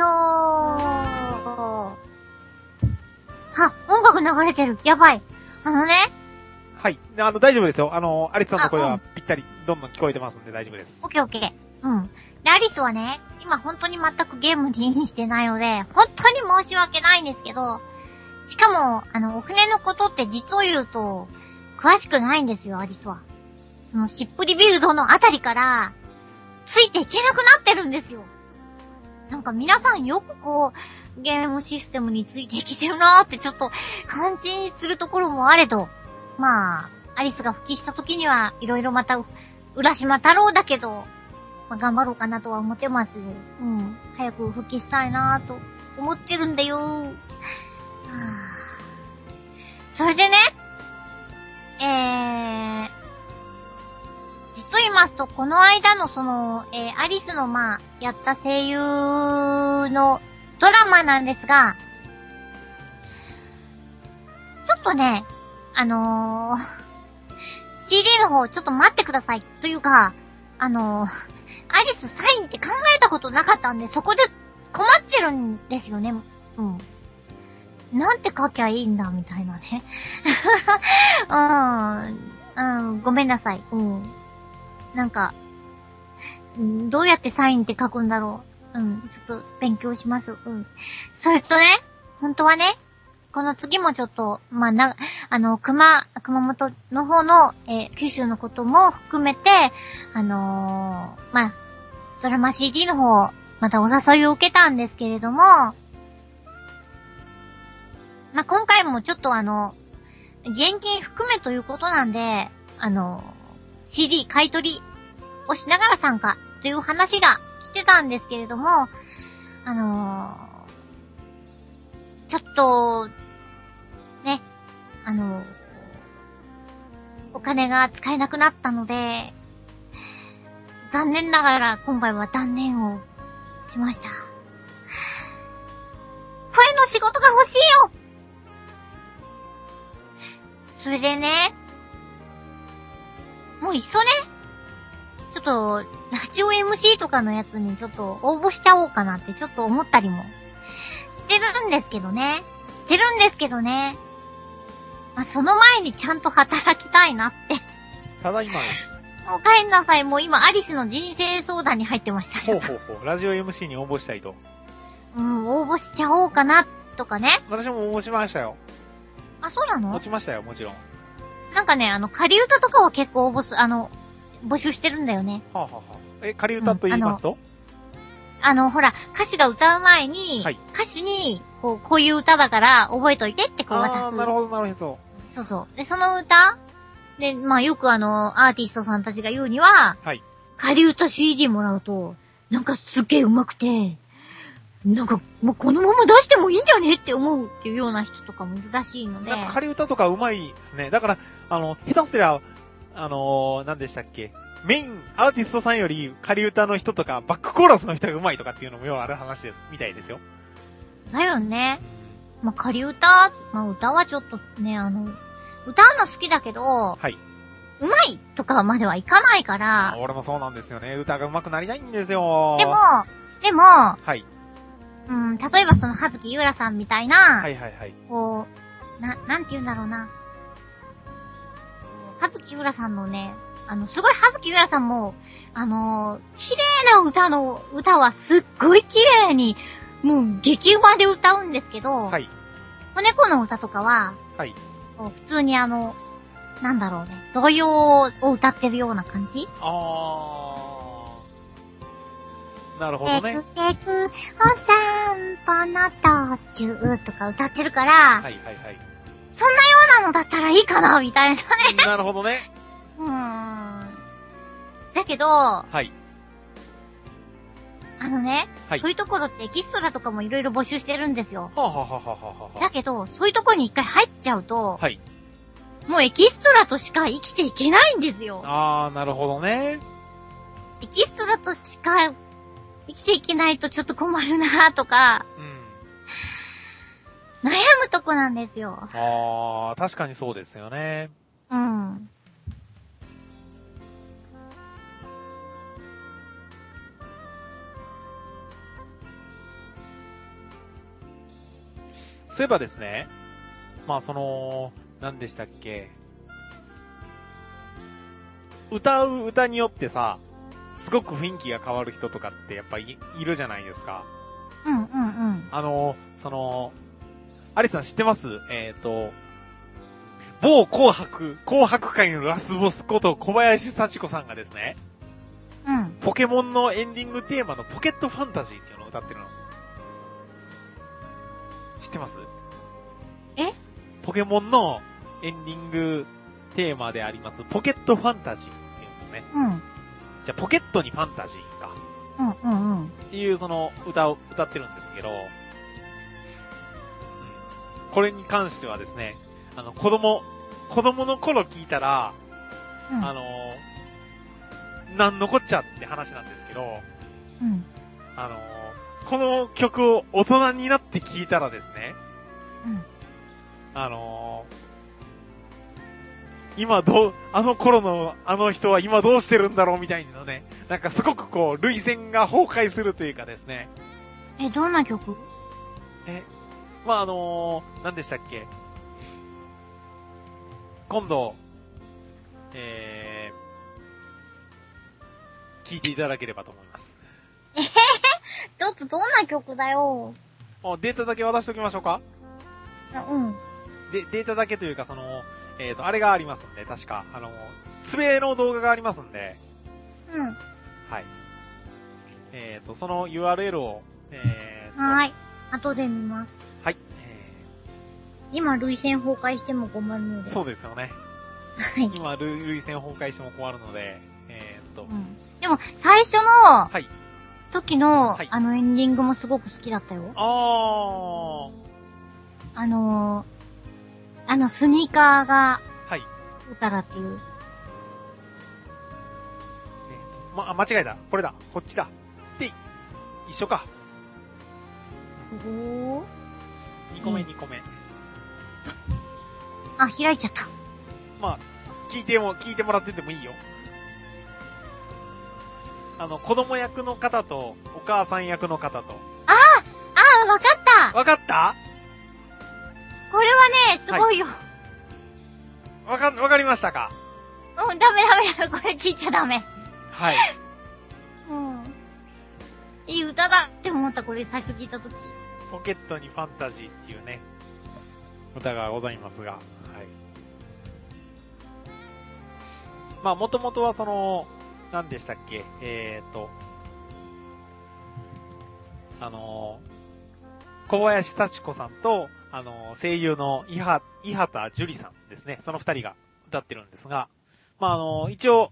音楽流れてる。やばい。ね。 はい。大丈夫ですよ。アリスさんの声はぴったり、どんどん聞こえてますんで大丈夫です。 オッケー。うん。で、アリスはね、今本当に全くゲームにインしてないので、本当に申し訳ないんですけど、しかも、お船のことって実を言うと、詳しくないんですよ、アリスは。その、しっぷりビルドのあたりから、ついていけなくなってるんですよ。なんか皆さんよくこう、ゲームシステムについていけてるなーってちょっと、感心するところもあれど、まあ、アリスが復帰した時には、いろいろまた、浦島太郎だけど、まあ、頑張ろうかなとは思ってますよ。うん。早く復帰したいなーと思ってるんだよ。それでね、実を言いますと、この間のその、アリスのやった声優のドラマなんですが、ちょっとね、CD の方ちょっと待ってください。というか、アリスサインって考えたことなかったんで、そこで困ってるんですよね。うん。なんて書きゃいいんだ、みたいなね。ごめんなさい。なんか、どうやってサインって書くんだろう。ちょっと勉強します。それとね、本当はね、 この次もちょっと、まあ、熊本の方の、九州のことも含めて、まあ、ドラマ CD の方、またお誘いを受けたんですけれども、まあ、今回もちょっと現金含めということなんで、CD 買い取りをしながら参加という話が来てたんですけれども、ちょっと、ね、お金が使えなくなったので、残念ながら今回は断念をしました。声の仕事が欲しいよ。それでね、もういっそね、ちょっと、ラジオ MC とかのやつにちょっと応募しちゃおうかなってちょっと思ったりもしてるんですけどね。まあ、その前にちゃんと働きたいなって。 ただいまです。 もう帰んなさい。もう今アリスの人生相談に入ってました。 ほう。ラジオ MC に応募したいと。 応募しちゃおうかな、とかね。 私も応募しましたよ。 あ、そうなの？ 落ちましたよ、もちろん。 なんかね、仮歌とかは結構募集してるんだよね。 仮歌と言いますと？ ほら、歌手が歌う前に、はい、歌手に、こういう歌だから覚えといてってこう渡す。 なるほど。 そう。で、その歌で、まあよくアーティストさんたちが言うには、はい。仮歌 CD もらうと、なんかすっげえ上手くて、なんかもうこのまま出してもいいんじゃねって思うっていうような人とかもいるらしいので。 なんか仮歌とか上手いですね。だから、下手すりゃ、何でしたっけ？メインアーティストさんより仮歌の人とか、バックコーラスの人が上手いとかっていうのもようある話です、みたいですよ。 だよね。まあ、仮歌、まあ、歌はちょっとね、歌うの好きだけど、はい。上手いとかまではいかないから。 俺もそうなんですよね。歌が上手くなりたいんですよ。 でも、はい。例えばその、葉月ゆらさんみたいな、はい。こう、なんて言うんだろうな。葉月ゆらさんのね、すごい葉月ゆらさんも、綺麗な歌はすっごい綺麗に、もう激うまで歌うんですけど、はい。子猫の歌とかは、はい。普通になんだろうね、童謡を歌ってるような感じ？ なるほどね。 テクお散歩の途中とか歌ってるから、はい。そんなようなのだったらいいかな、みたいなね。 なるほどね。 だけど、はい。 はい、 そういうところってエキストラとかもいろいろ募集してるんですよ。だけど、そういうところに一回入っちゃうと、はい。もうエキストラとしか生きていけないんですよ。 なるほどね。 エキストラとしか生きていけないとちょっと困るなとか、悩むとこなんですよ。 確かにそうですよね。そういえばですね、まあ何でしたっけ、歌う歌によってさ、すごく雰囲気が変わる人とかってやっぱりいるじゃないですか。アリスさん知ってます？某紅白界のラスボスこと小林幸子さんがですね、ポケモンのエンディングテーマのポケットファンタジーっていうのを歌ってるの。知ってます？ポケモンのエンディングテーマでありますポケットファンタジーっていうのね。じゃあポケットにファンタジーか。っていうその歌を歌ってるんですけど、これに関してはですね、子供の頃聞いたら、なんのこっちゃって話なんですけど、この曲を大人になって聞いたらですね、今あの頃のあの人は今どうしてるんだろうみたいなのね、なんかすごくこう、類線が崩壊するというかですね。 どんな曲？ まあ何でしたっけ？今度、聞いていただければと思います。 ちょっとどんな曲だよ。 データだけ渡しときましょうか？ うん。 で、データだけというか、あれがありますんで、確か、爪の動画がありますんで、 うん。 はい。その URL を、 はーい。後で見ます。 はい。 今、涙腺崩壊しても困るので。 そうですよね。 はい。 今、涙腺崩壊しても困るので、 うん。でも、最初の、 はい。 時の、 はいエンディングもすごく好きだったよ。スニーカーが、 はい。 歌だっていう。 間違えた。これだ。こっちだ。で、一緒か。 おー。 2個目、2個目。 あ、開いちゃった。 まあ、聞いてもらっててもいいよ。子供役の方と、お母さん役の方と。 わかったわかった？ これはね、すごいよ。 わかりましたか？ うん、ダメ。これ聞いちゃダメ。 はい。 うん。いい歌だって思った、これ最初聞いたとき。 ポケットにファンタジーっていうね、歌がございますが。はい。まあ、もともとは何でしたっけ？小林幸子さんと、声優の伊畑樹里さんですね。その二人が歌ってるんですが、まあ、一応、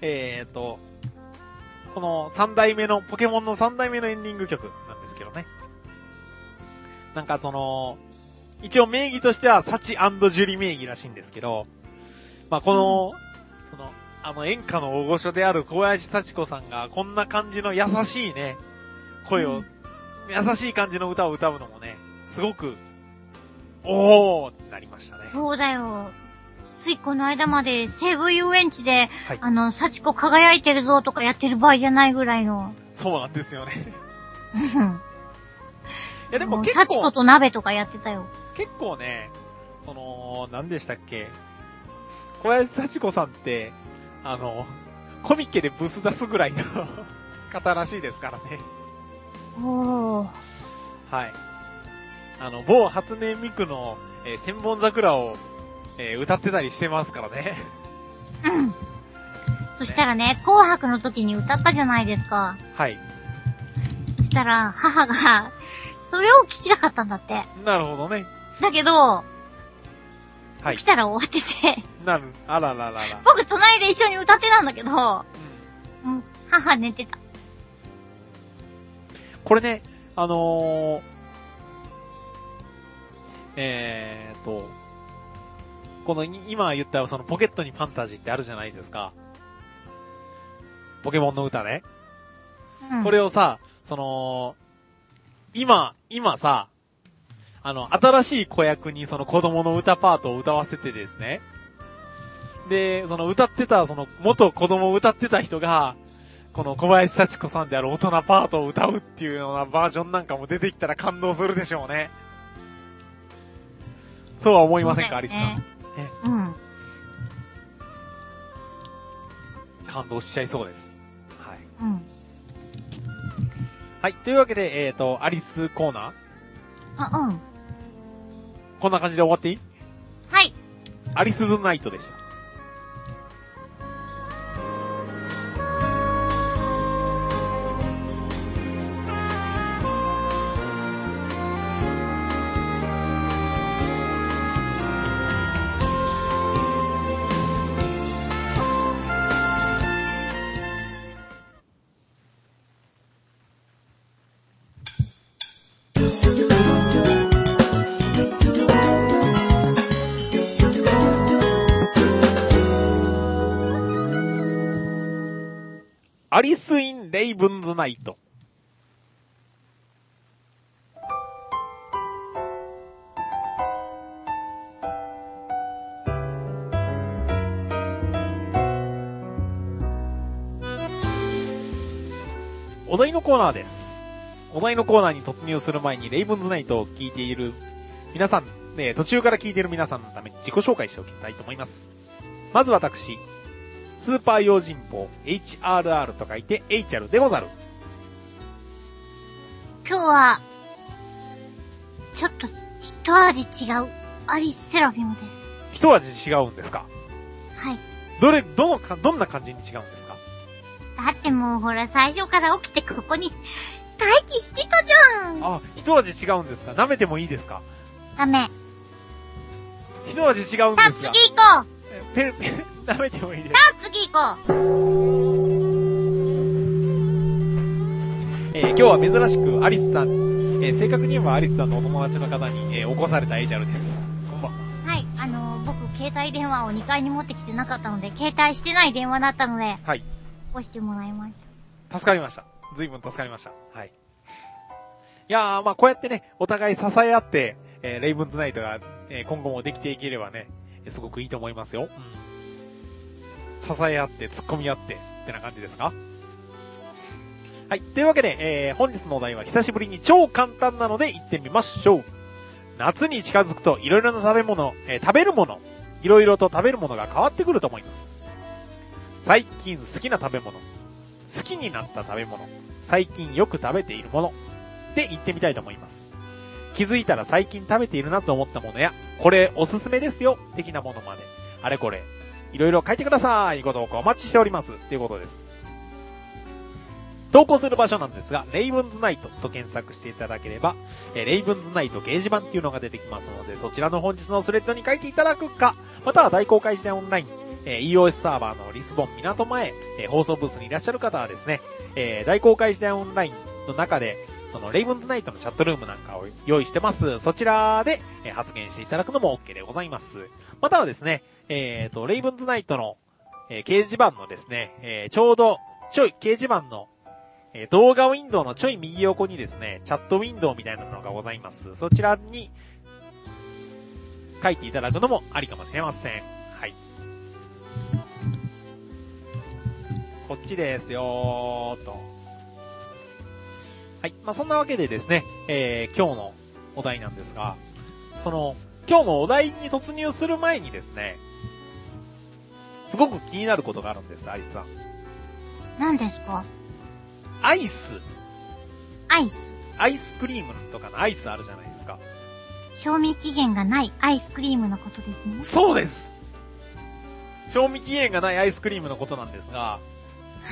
このポケモンの3代目のエンディング曲なんですけどね。なんか一応名義としてはサチ&ジュリ名義らしいんですけど、まあ、演歌の大御所である小林幸子さんがこんな感じの優しいね、声を、優しい感じの歌を歌うのもね、すごく、おーってなりましたね。 そうだよ。ついこの間まで西武遊園地で、 はい、 幸子輝いてるぞとかやってる場合じゃないぐらいの。 そうなんですよね。 うん。 いやでも結構。 幸子と鍋とかやってたよ。 結構ね、何でしたっけ？小林幸子さんって、コミケでブス出すぐらいの方らしいですからね。 おー。 はい。某初音ミクの、千本桜を、歌ってたりしてますからね。 うん。そしたらね、紅白の時に歌ったじゃないですか。 はい。 そしたら、母が、それを聞きたかったんだって。 なるほどね。 だけど、 はい。 来たら終わってて。 あらららら。 僕隣で一緒に歌ってたんだけど、うん、母寝てた。 これね、この今言ったポケットにファンタジーってあるじゃないですか。ポケモンの歌ね。うん、これをさ、今さ、新しい子役に子供の歌パートを歌わせてですね。で、歌ってた、元子供を歌ってた人が、この小林幸子さんである大人パートを歌うっていうようなバージョンなんかも出てきたら感動するでしょうね。そうは思いませんか、アリスさん。 うん。 感動しちゃいそうです。はい。 うん。 はい。というわけで、アリスコーナー？ うん。 こんな感じで終わっていい？ はい。 アリスズナイトでした。アリス・イン・レイブンズ・ナイト。お題のコーナーです。お題のコーナーに突入する前にレイブンズ・ナイトを聞いている皆さん、途中から聞いている皆さんのために自己紹介しておきたいと思います。まず私、スーパー用心棒 HRR と書いて HR でござる。 今日はちょっと一味違うアリスセラフィムです。 一味違うんですか？ はい。 どんな感じに違うんですか？ だってもうほら、最初から起きてここに待機してたじゃん。 あ、一味違うんですか？舐めてもいいですか？ ダメ。 一味違うんですが。 さあ次行こう。舐めてもいいです。 さあ次行こう。今日は珍しくアリスさん、正確に言えばアリスさんのお友達の方に、起こされたエイジャルです。こんばんは。 はい、僕携帯電話を2階に持ってきてなかったので、携帯してない電話だったので、 はい。 押してもらいました。 助かりました。随分助かりました。はい。いやー、まあこうやってね、お互い支え合って、レイブンズナイトが、今後もできていければね、すごくいいと思いますよ。うん。支え合って、突っ込み合って、ってな感じですか？はい。というわけで、本日のお題は久しぶりに超簡単なので行ってみましょう。夏に近づくといろいろな食べるもの、いろいろと食べるものが変わってくると思います。最近好きな食べ物、好きになった食べ物、最近よく食べているもので言ってみたいと思います。気づいたら最近食べているなと思ったものや、これおすすめですよ的なものまで、あれこれいろいろ書いてください。ご投稿お待ちしておりますということです。投稿する場所なんですが、レイブンズナイトと検索していただければ、レイブンズナイト掲示板っていうのが出てきますので、そちらの本日のスレッドに書いていただくか、または大公開時代オンライン、EOS サーバーのリスボン港前、放送ブースにいらっしゃる方はですね、大公開時代オンラインの中で、そのレイブンズナイトのチャットルームなんかを用意してます。そちらで、発言していただくのも OK でございます。またはですね、レイブンズナイトの、掲示板のですね、ちょうど、掲示板の、動画ウィンドウのちょい右横にですね、チャットウィンドウみたいなのがございます。そちらに書いていただくのもありかもしれません。はい。こっちですよーと。はい。まあ、そんなわけでですね、今日のお題なんですが、今日のお題に突入する前にですね、すごく気になることがあるんです、アリスさん。 何ですか？ アイスクリームとかのアイスあるじゃないですか。 賞味期限がないアイスクリームのことですね。 そうです。賞味期限がないアイスクリームのことなんですが、 はい。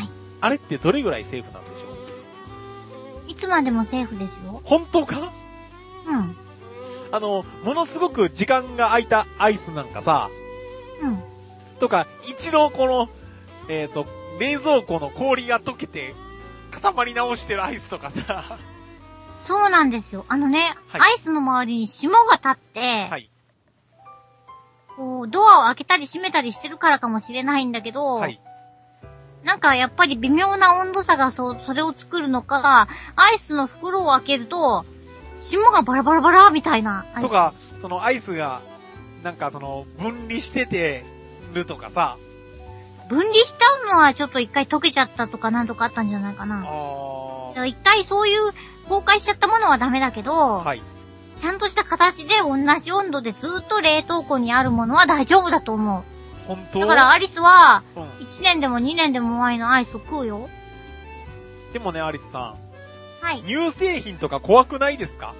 あれってどれぐらいセーフなんでしょう？いつまでもセーフですよ。 本当か？ うん。 ものすごく時間が空いたアイスなんかさ、 うん。 とか、一度この、冷蔵庫の氷が溶けて、固まり直してるアイスとかさ。 そうなんですよ。はい、アイスの周りに霜が立って、はい。こう、ドアを開けたり閉めたりしてるからかもしれないんだけど、はい。なんかやっぱり微妙な温度差がそれを作るのか、アイスの袋を開けると、霜がバラバラバラみたいな。 とか、そのアイスが、なんか分離しててるとかさ。 分離したのはちょっと一回溶けちゃったとかなんとかあったんじゃないかな。一回そういう崩壊しちゃったものはダメだけど、はい。ちゃんとした形で同じ温度でずっと冷凍庫にあるものは大丈夫だと思う。 本当？ だからアリスは、1年でも2年でも前のアイスを食うよ。 でもね、アリスさん。 はい。 乳製品とか怖くないですか？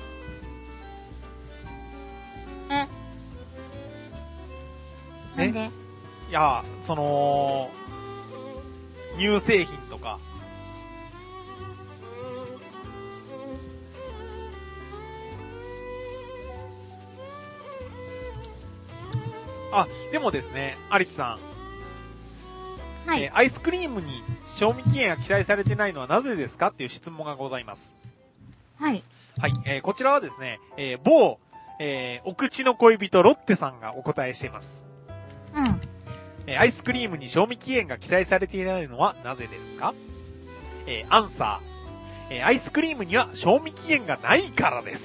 なんで？ いや、乳製品とか。あ、でもですね、アリスさん。はい。 アイスクリームに賞味期限が記載されてないのはなぜですかっていう質問がございます。 はい。 はい。こちらはですね、某、お口の恋人ロッテさんがお答えしています。 うん。 アイスクリームに賞味期限が記載されていないのはなぜですか？アンサー。アイスクリームには賞味期限がないからです。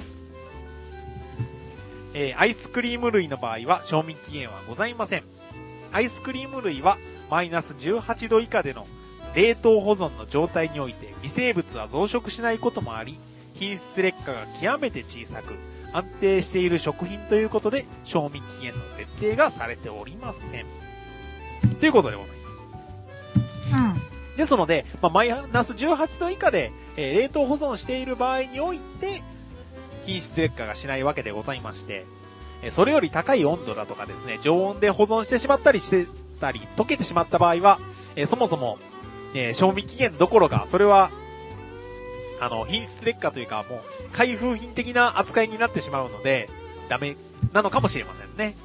アイスクリーム類の場合は賞味期限はございません。アイスクリーム類はマイナス18度以下での冷凍保存の状態において微生物は増殖しないこともあり、品質劣化が極めて小さく安定している食品ということで賞味期限の設定がされておりません。ということでございます。 うん。ですので、マイナス18度以下で、冷凍保存している場合において、 品質劣化がしないわけでございまして、それより高い温度だとかですね、常温で保存してしまったりしてたり、溶けてしまった場合は、そもそも、賞味期限どころか、それは、品質劣化というか、もう、開封品的な扱いになってしまうので、ダメなのかもしれませんね。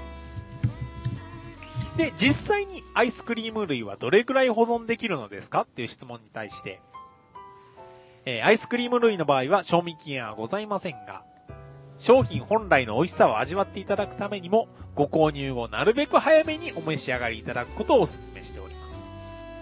で、実際にアイスクリーム類はどれくらい保存できるのですかっていう質問に対して、アイスクリーム類の場合は賞味期限はございませんが、商品本来の美味しさを味わっていただくためにも、ご購入後なるべく早めにお召し上がりいただくことをお勧めしております。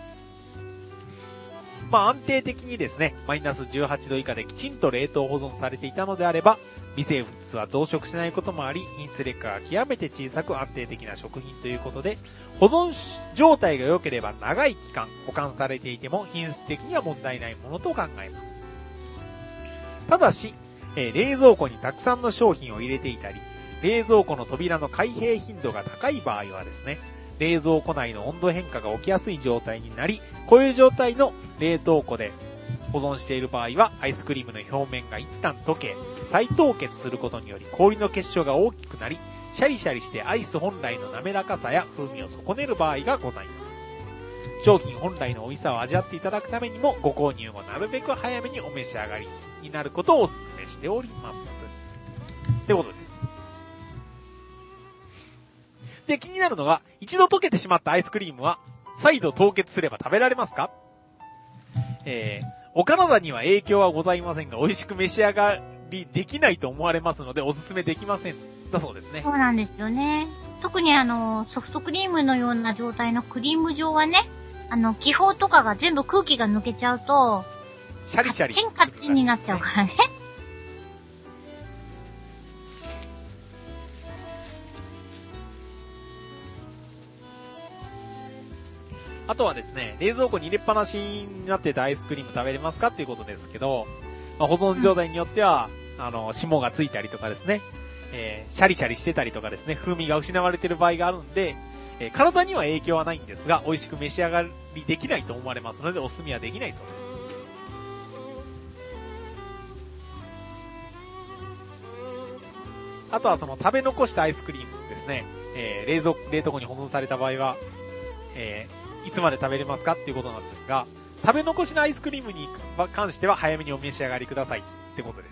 安定的にですね、マイナス18度以下できちんと冷凍保存されていたのであれば、微生物は増殖しないこともあり、品質劣化が極めて小さく安定的な食品ということで、保存状態が良ければ長い期間保管されていても品質的には問題ないものと考えます。ただし、冷蔵庫にたくさんの商品を入れていたり、冷蔵庫の扉の開閉頻度が高い場合はですね、冷蔵庫内の温度変化が起きやすい状態になり、こういう状態の冷凍庫で保存している場合は、アイスクリームの表面が一旦溶け、再凍結することにより氷の結晶が大きくなり、シャリシャリしてアイス本来の滑らかさや風味を損ねる場合がございます。商品本来の美味しさを味わっていただくためにも、ご購入後なるべく早めにお召し上がりになることをお勧めしております。ってことです。で、気になるのが、一度溶けてしまったアイスクリームは、再度凍結すれば食べられますか？お体には影響はございませんが、美味しく召し上がりできないと思われますので、お勧めできません。だそうですね。 そうなんですよね。特にソフトクリームのような状態のクリーム状はね、気泡とかが全部空気が抜けちゃうと、 シャリシャリ。 カッチンになっちゃうからね。 あとはですね、冷蔵庫に入れっぱなしになってたアイスクリーム食べれますかっていうことですけど、保存状態によっては、霜がついたりとかですね、シャリシャリしてたりとかですね、風味が失われている場合があるんで、体には影響はないんですが、美味しく召し上がりできないと思われますので、お勧めはできないそうです。あとはその食べ残したアイスクリームですね、冷凍庫に保存された場合は、いつまで食べれますかっていうことなんですが、食べ残しのアイスクリームに関しては早めにお召し上がりくださいってことです。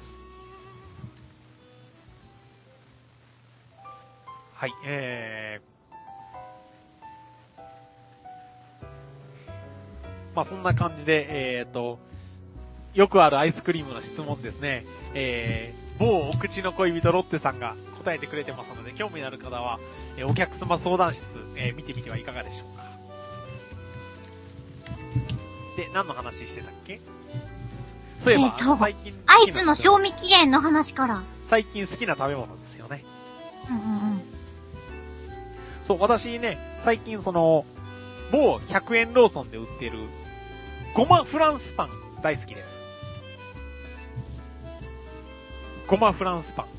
はい、そんな感じで、よくあるアイスクリームの質問ですね。某お口の恋人ロッテさんが答えてくれてますので、興味のある方は、お客様相談室、見てみてはいかがでしょうか。で、何の話してたっけ？そういえば、最近アイスの賞味期限の話から。 最近好きな食べ物ですよね。 うんうんうん。 そう、私ね、最近某100円ローソンで売ってる、ごまフランスパン大好きです。ごまフランスパン。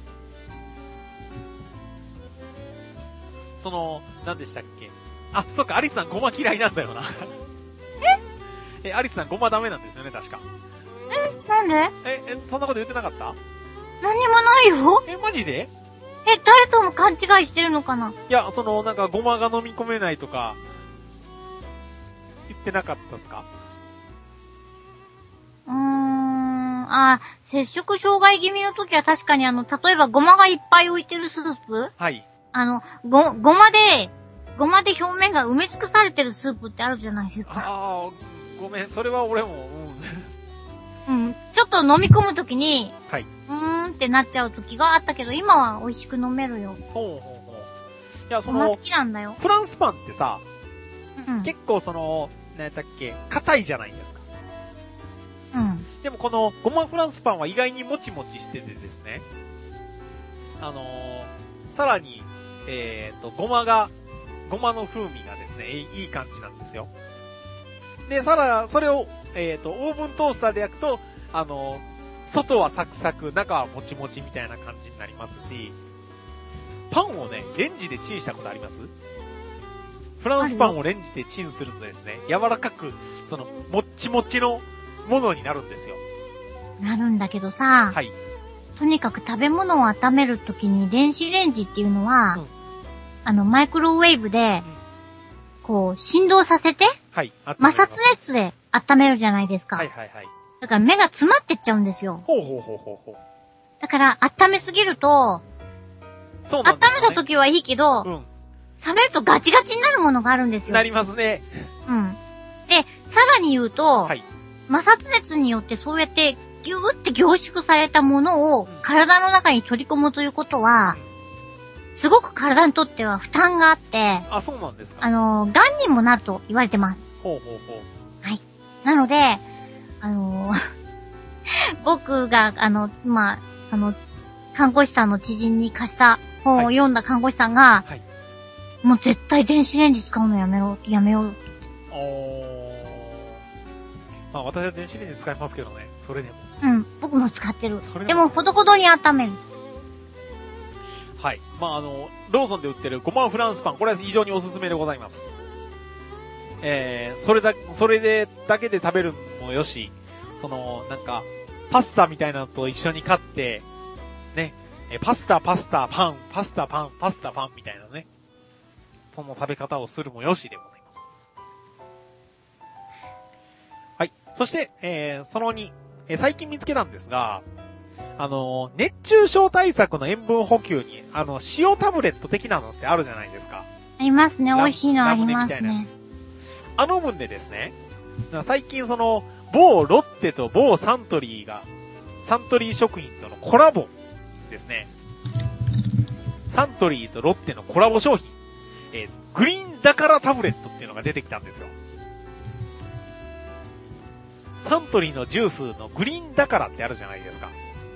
何でしたっけ？あ、そっか、アリスさんごま嫌いなんだよな。アリスさんごまダメなんですよね、確か。 なんで？ そんなこと言ってなかった？ 何にもないよ。 マジで？ 誰とも勘違いしてるのかな？ いや、なんかごまが飲み込めないとか、言ってなかったっすか？ 摂食障害気味の時は確かに例えばごまがいっぱい置いてるスープ？ はい。 ごまで表面が埋め尽くされてるスープってあるじゃないですか。 ごめん、それは俺も、 ちょっと飲み込むときに、 はい。 ってなっちゃう時があったけど、今は美味しく飲めるよ。 ほう。いや、 ごま好きなんだよ。 フランスパンってさ、結構何やったっけ、硬いじゃないですか。でもこのごまフランスパンは意外にもちもちしててですね、さらに、ごまの風味がですね、いい感じなんですよ。で、それを、オーブントースターで焼くと、外はサクサク、中はもちもちみたいな感じになりますし、パンをね、レンジでチンしたことあります？フランスパンをレンジでチンするとですね、柔らかく、もっちもちのものになるんですよ。 なるんだけどさ、 はい。 とにかく食べ物を温めるときに電子レンジっていうのは、マイクロウェーブで、こう、振動させて、 はい。 摩擦熱で温めるじゃないですか。 はいはいはい。 だから目が詰まってっちゃうんですよ。 ほうほうほうほうほう。 だから温めすぎると、 そうなんですね。 温めた時はいいけど、冷めるとガチガチになるものがあるんですよ。 なりますね。 で、さらに言うと、 はい。 摩擦熱によってそうやってギューって凝縮されたものを体の中に取り込むということは、すごく体にとっては負担があって、 あ、そうなんですか。 癌にもなると言われてます。 ほうほうほう。 はい。なので、僕が、看護師さんの知人に貸した本を読んだ看護師さんが、はい、もう絶対電子レンジ使うのやめよう。 まあ私は電子レンジ使いますけどね、それでも。 僕も使ってる。でもほどほどに温める。 はい。まあローソンで売ってるごまフランスパン、これは非常におすすめでございます。それでだけで食べるのもよし、なんか、パスタみたいなのと一緒に買って、ね、パスタ、パンみたいなね。その食べ方をするもよしでございます。はい。そして、その2、最近見つけたんですが、熱中症対策の塩分補給に、塩タブレット的なのってあるじゃないですか。 ありますね。美味しいのありますね。 分でですね、最近某ロッテと某サントリー食品とのコラボですね。サントリーとロッテのコラボ商品、グリーンだからタブレットっていうのが出てきたんですよ。サントリーのジュースのグリーンだからってあるじゃないですか。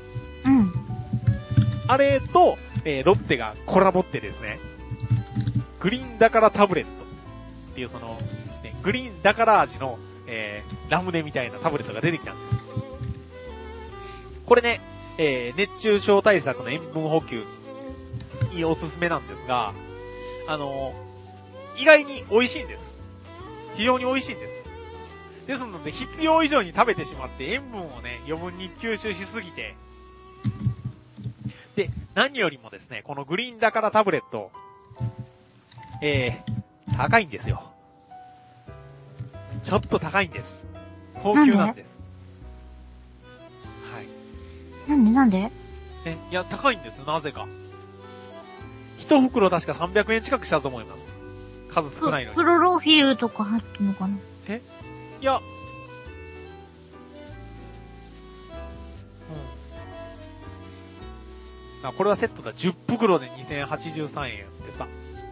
あれと、ロッテがコラボってですね、グリーンだからタブレットっていうグリーンだから味の、ラムネみたいなタブレットが出てきたんです。これね、熱中症対策の塩分補給におすすめなんですが、意外に美味しいんです。非常に美味しいんです。ですので、必要以上に食べてしまって、塩分をね、余分に吸収しすぎて、で、何よりもですね、このグリーンだからタブレット、高いんですよ。ちょっと高いんです。高級なんです。はい。 なんでいや、高いんですよ、なぜか。一袋確か300円近くしたと思います。数少ないのに。 クロロフィールとか入ってんのかな？ いや、これはセットだ。10袋で2083円ってさ。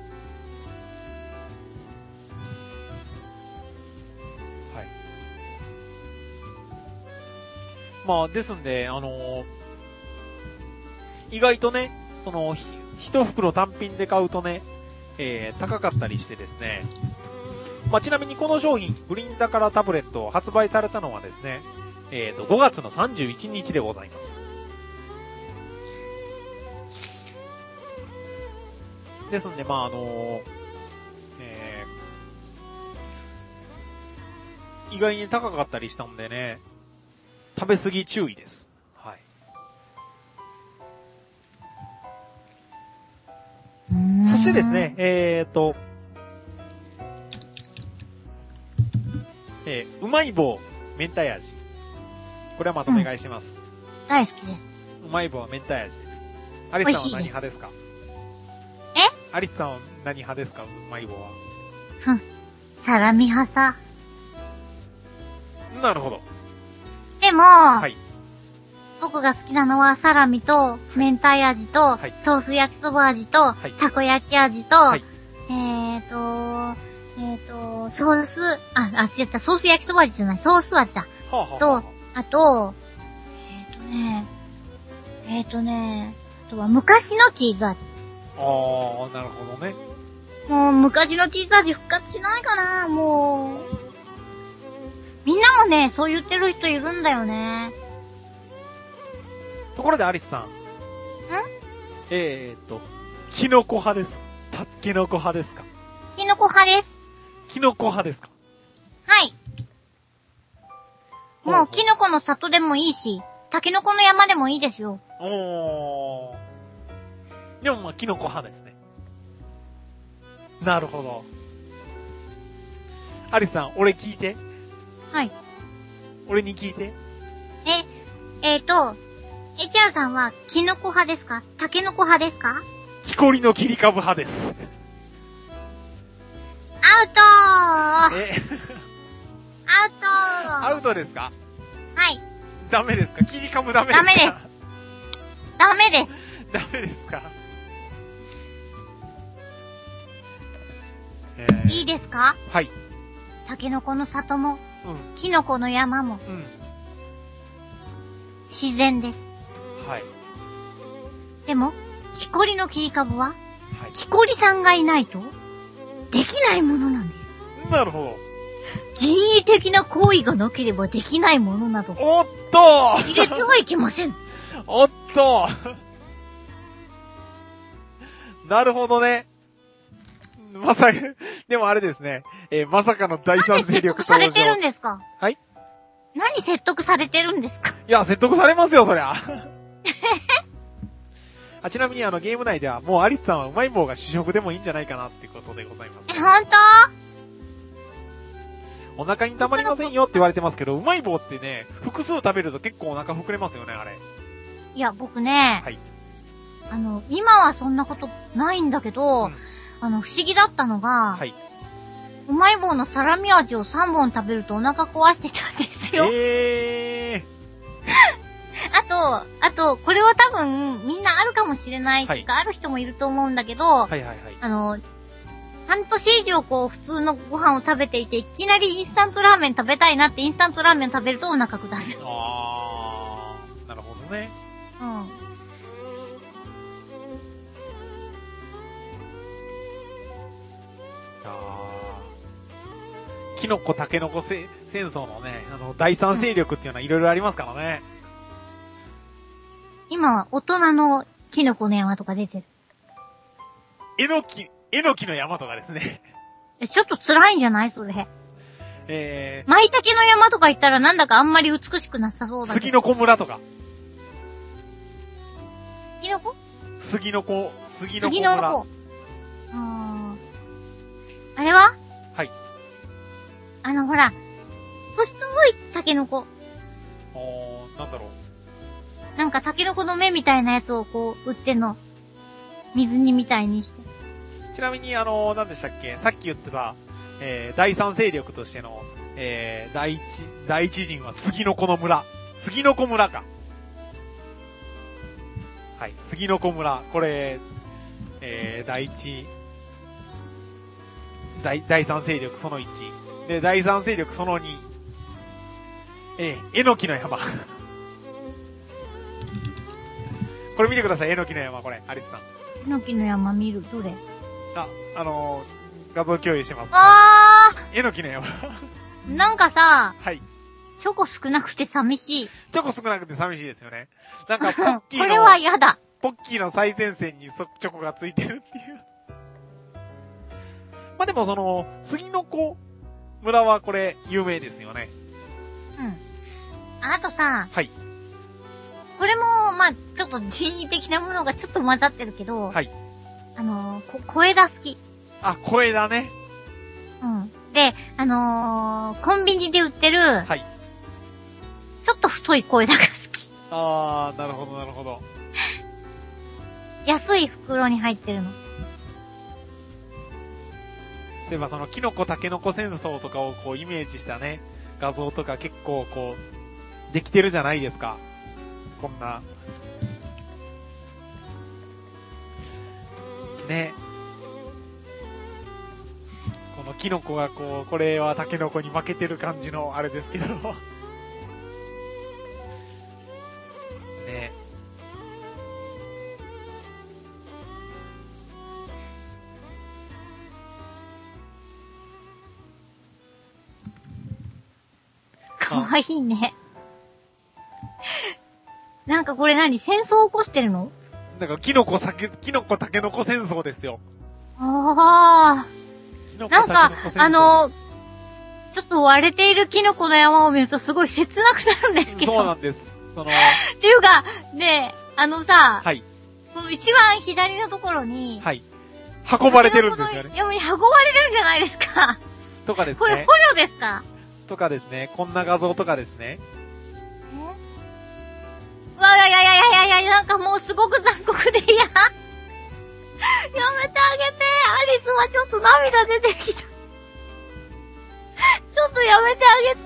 はい。まあ、ですんで、意外とね、一袋単品で買うとね、高かったりしてですね。まあ、ちなみにこの商品、グリーンだからタブレット発売されたのはですね、5月の31日でございます。ですんで、まあ、意外に高かったりしたんでね、食べ過ぎ注意です。はい。そしてですね、うまい棒明太味。これはまとめ買いします。 大好きです。 うまい棒は明太味です。アリスさんは何派ですか？アリスさんは何派ですか？うまい棒は。 サラミ派さ。 なるほど。 でも、 はい。 僕が好きなのはサラミと明太味と、 はい、 ソース焼きそば味と、はい、たこ焼き味と、はい、ソース、違った、ソース焼きそば味じゃない、ソース味だ。と、あと、あとは昔のチーズ味。 なるほどね。 もう昔のチーズ味復活しないかな、もう。みんなもね、そう言ってる人いるんだよね。 ところでアリスさん。キノコ派です。キノコ派ですか？ キノコ派です。 キノコ派ですか？ はい。もうキノコの里でもいいし、タケノコの山でもいいですよ。 おー。でもまあ、キノコ派ですね。なるほど。アリスさん、俺聞いて。 はい。 俺に聞いて。 HR さんは、キノコ派ですか？タケノコ派ですか？ 木こりの切り株派です。 アウトーえアウトーアウトですか？ はい。 ダメですか？切り株ダメですか？ ダメです。ダメです。 ダメですか？ いいですか？ はい。 タケノコの里も、 うん。 キノコの山も、 うん。 自然です。 はい。 でも、木こりの切り株は、 はい。 木こりさんがいないと、できないものなんです。 なるほど。 人為的な行為がなければできないものなど、 おっと入れてはいけません。 おっとなるほどね。まさか、でもあれですね。まさかの第三勢力登場。何説得されてるんですか？ はい？ 何説得されてるんですか？ いや、説得されますよ、そりゃ。ちなみにゲーム内では、もうアリスさんはうまい棒が主食でもいいんじゃないかなってことでございます。 ほんと？ お腹に溜まりませんよって言われてますけど、うまい棒ってね、複数食べると結構お腹膨れますよね、あれ。 いや、僕ね、 はい。 今はそんなことないんだけど、不思議だったのが、 はい。 うまい棒のサラミ味を3本食べるとお腹壊してたんですよ。あと、これは多分みんなあるかもしれないとか、ある人もいると思うんだけど、 はいはいはい。 半年以上普通のご飯を食べていて、いきなりインスタントラーメン食べたいなってインスタントラーメンを食べるとお腹下す。 あー、なるほどね。 うん。 キノコタケノコ戦争のね、第三勢力っていうのはいろいろありますからね。 今は大人のキノコの山とか出てる。 えのきの山とかですね。 ちょっと辛いんじゃないそれ。舞茸の山とか行ったらなんだかあんまり美しくなさそうだけど。 杉の子村とか。 杉の子村。 あれは？ はい。 ほら、細いタケノコ。 なんだろう。なんかタケノコの芽みたいなやつを売ってんの。水煮みたいにして。 ちなみに何でしたっけ？さっき言ってた、第三勢力としての、第一陣は杉の子の村。杉の子村か。はい、杉の子村。これ、第三勢力その1。で、第三勢力その2。えのきの山。これ見てください、えのきの山、これ、アリスさん。 えのきの山見る、どれ？ 画像共有してます。えのきの山。 なんかさ、 はい。 チョコ少なくて寂しい。 チョコ少なくて寂しいですよね。なんか、ポッキーの。 これは嫌だ。 ポッキーの最前線にチョコがついてるっていう。まあ、でも杉の子村はこれ、有名ですよね。 うん。あとさ、 はい。 これも、まあ、ちょっと人為的なものがちょっと混ざってるけど、 はい。 小枝好き。 あ、小枝ね。 うん。で、コンビニで売ってる、 はい。 ちょっと太い小枝が好き。 あー、なるほど、なるほど。 安い袋に入ってるの。 例えばキノコタケノコ戦争とかをイメージしたね、画像とか結構できてるじゃないですか。こんな。ね。このキノコがこれはタケノコに負けてる感じのあれですけど。ね。 かわいいね。なんかこれ戦争起こしてるの？ なんかキノコタケノコ戦争ですよ。 ああ。なんか、ちょっと割れているキノコの山を見るとすごい切なくなるんですけど。 そうなんです。 っていうか、ねはい。 その一番左のところに、 はい。運ばれてるんですよね。 いや、もう運ばれるんじゃないですか。 とかですね。 これ捕虜ですか？ とかですね。こんな画像とかですね。 いや、なんかもうすごく残酷で嫌。やめてあげて。アリスはちょっと涙出てきた。ちょっとやめてあげて。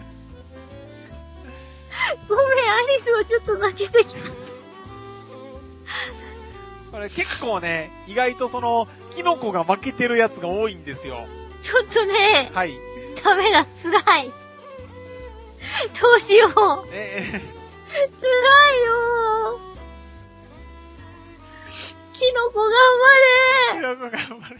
ごめん、アリスはちょっと泣けてきた。 これ結構ね、意外とその、キノコが負けてるやつが多いんですよ。 ちょっとね、 はい。 ダメだ、辛い。どうしよう。辛いよキノコ頑張れ。 キノコ頑張れ。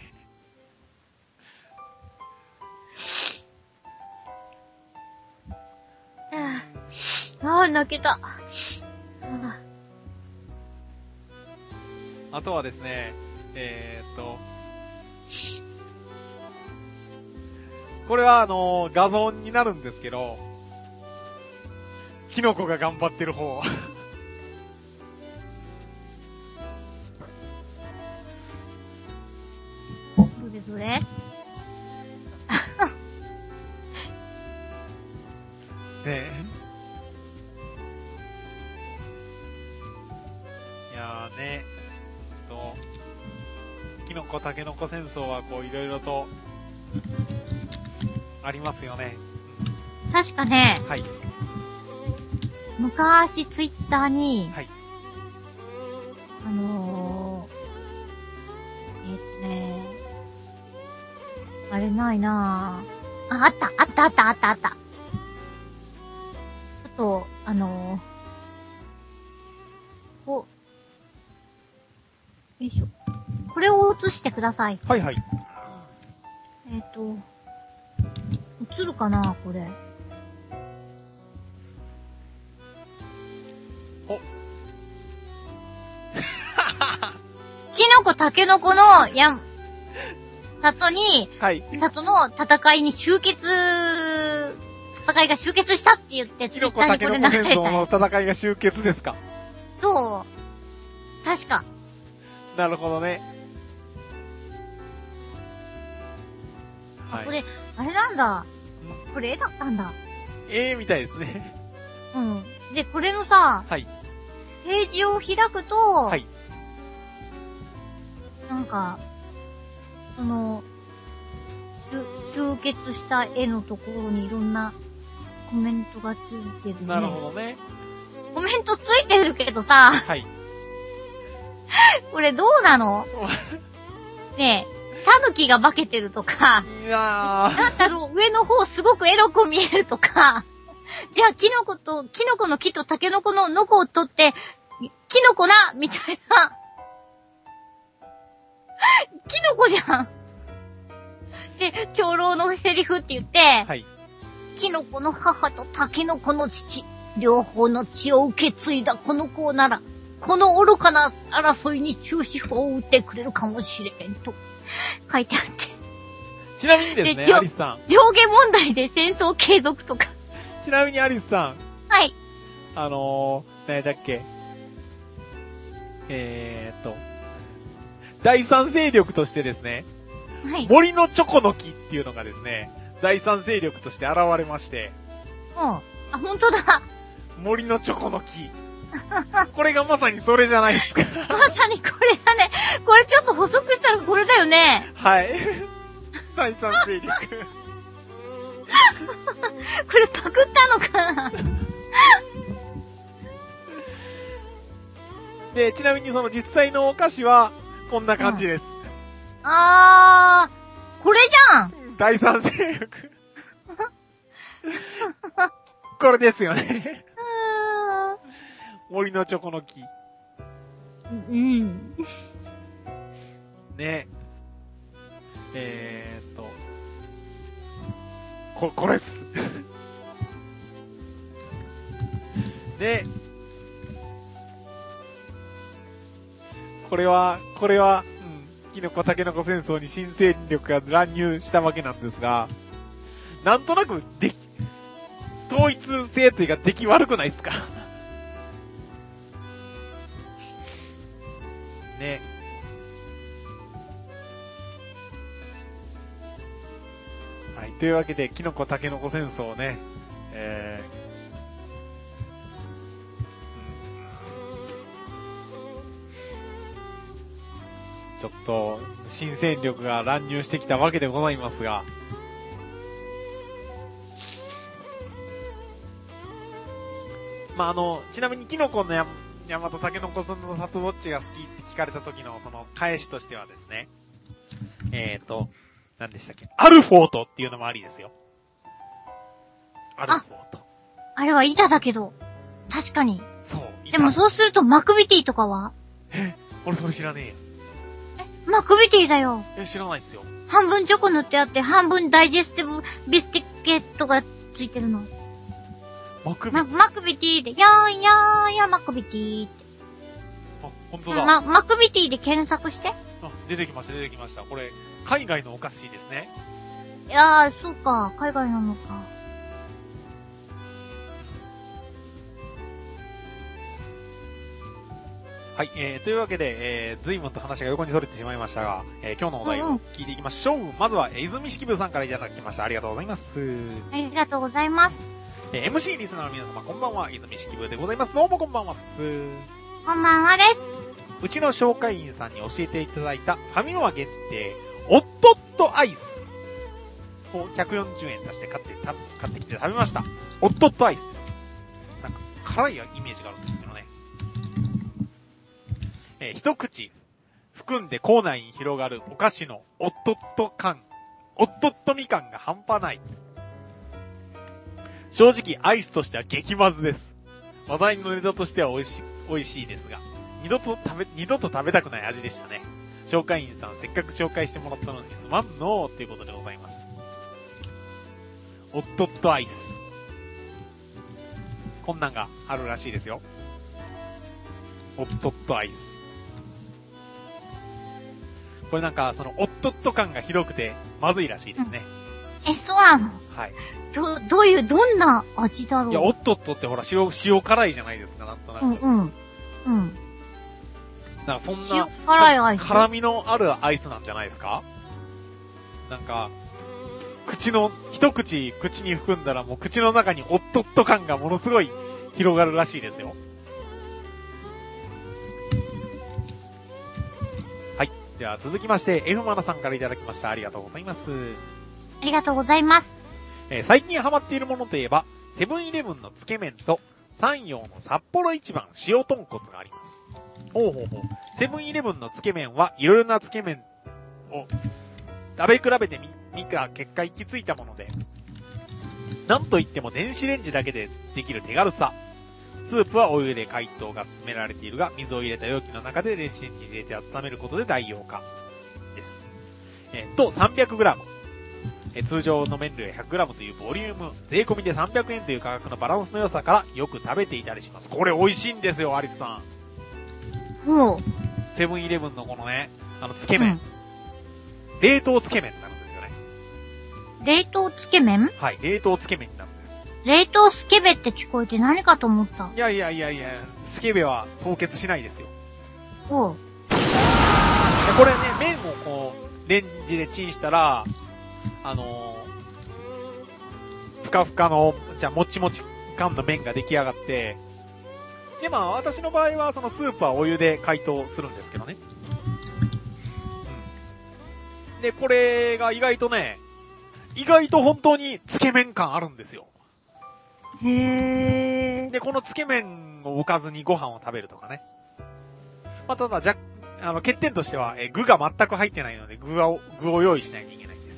泣けた。 あとはですね、これは画像になるんですけど、キノコが頑張ってる方。 どれねえ。いやーね、キノコタケノコ戦争はこういろいろとありますよね。 確かね、 はい。 昔ツイッターに、 はい。 あれないなぁ。あった。ちょっと、よいしょ。これを映してください。 はいはい。 映るかなこれ。 お。 キノコタケノコの里に、 はい。 里の戦いが集結したって言って、 キノコタケノコ戦争の戦いが集結ですか？ そう。確か。 なるほどね。 はい。これ、あれなんだ。これ絵だったんだ。 みたいですね。 うん。で、これのさ、 はい。 ページを開くと、 はい。 なんか、集結した絵のところにいろんなコメントがついてるね。 なるほどね。 コメントついてるけどさ、 はい。 これどうなの？ねえ、タヌキが化けてるとか、 いやー。 なんだろう、上の方すごくエロく見えるとか、じゃあキノコの木とタケノコのノコを取って、キノコなみたいな。キノコじゃん。で、長老のセリフって言って、 はい。 キノコの母とタケノコの父、両方の血を受け継いだこの子なら、この愚かな争いに終止符を打ってくれるかもしれんと書いてあって。 ちなみにですね、アリスさん。 上下問題で戦争継続とか。 ちなみにアリスさん。 はい。 何だっけ。第三勢力としてですね、 はい。 森のチョコの木っていうのがですね、第三勢力として現れまして。 うん。あ、本当だ。 森のチョコの木。これがまさにそれじゃないですか。 まさにこれだね。これちょっと補足したらこれだよね。 はい。第三勢力。 これパクったのかなで、ちなみにその実際のお菓子は、こんな感じです。 これじゃん。 第三勢力。これですよね。森のチョコの木。 うん。 ね。これっす。で、これは、キノコタケノコ戦争に新勢力が乱入したわけなんですが、なんとなく、統一性というか出来悪くないっすか？ ね。はい。というわけで、キノコタケノコ戦争ね。ちょっと、新戦力が乱入してきたわけでございますが。まあ、ちなみにキノコの山とタケノコさんの里どっちが好きって聞かれた時のその返しとしてはですね。何でしたっけ？アルフォートっていうのもありですよ。アルフォート。 あれは板だけど。確かに。 そう。 でもそうするとマクビティとかは？ 俺それ知らねえよ。 マクビティだよ。 知らないっすよ。 半分チョコ塗ってあって、半分ダイジェスティブビスティッケットがついてるの。マクビティで、やーマクビティって。 あ、ほんとだ。 マクビティで検索して。 あ、出てきました。これ、海外のお菓子ですね。 いやー、そうか。海外なのか。 はい、というわけで、随分と話が横に逸れてしまいましたが、今日のお題を聞いていきましょう。まずは、泉式部さんからいただきました。ありがとうございます。 ありがとうございます。 MC リスナーの皆様、こんばんは。泉式部でございます。どうもこんばんは。 こんばんはです。 うちの紹介員さんに教えていただいた、ファミマ限定、おっとっとアイスを140円出して買ってきて食べました。おっとっとアイスです。なんか、辛いイメージがあるんですけどね。一口含んで口内に広がるお菓子のおっとっと感、おっとっとみ感が半端ない。正直アイスとしては激まずです。話題のネタとしては美味しいですが、二度と食べたくない味でしたね。紹介員さんせっかく紹介してもらったのにすまんのーっていうことでございます。おっとっとアイス。こんなんがあるらしいですよ。おっとっとアイス。これなんか、その、おっとっと感がひどくて、まずいらしいですね。 そうなの？ はい。 どんな味だろう？ いや、おっとっとってほら、塩辛いじゃないですか、なんとなく。なんかそんな、 塩辛いアイス。 辛みのあるアイスなんじゃないですか？なんか、一口口に含んだらもう口の中におっとっと感がものすごい広がるらしいですよ。では続きまして、F マナさんからいただきました。ありがとうございます。 ありがとうございます。 最近ハマっているものといえば、セブンイレブンのつけ麺と、山陽の札幌一番塩豚骨があります。セブンイレブンのつけ麺はいろいろなつけ麺を食べ比べてみた結果行き着いたもので、なんといっても電子レンジだけでできる手軽さ。スープはお湯で解凍が進められているが、水を入れた容器の中で電子レンジに入れて温めることで代用可です。300g。通常の麺類は 100g というボリューム、税込みで300円という価格のバランスの良さからよく食べていたりします。これ美味しいんですよ、アリスさん。セブンイレブンのこのね、つけ麺。冷凍つけ麺になるんですよね。 冷凍つけ麺？ はい、冷凍つけ麺になるんです。 冷凍スケベって聞こえて何かと思った。 いや、スケベは凍結しないですよ。 これね、麺をこう、レンジでチンしたら、ふかふかの、もちもち感の麺が出来上がって、で、私の場合はそのスープはお湯で解凍するんですけどね。で、これが意外と本当につけ麺感あるんですよ。 へー。 で、このつけ麺をおかずにご飯を食べるとかね。ただ、欠点としては、具が全く入ってないので、具を用意しないといけないんです。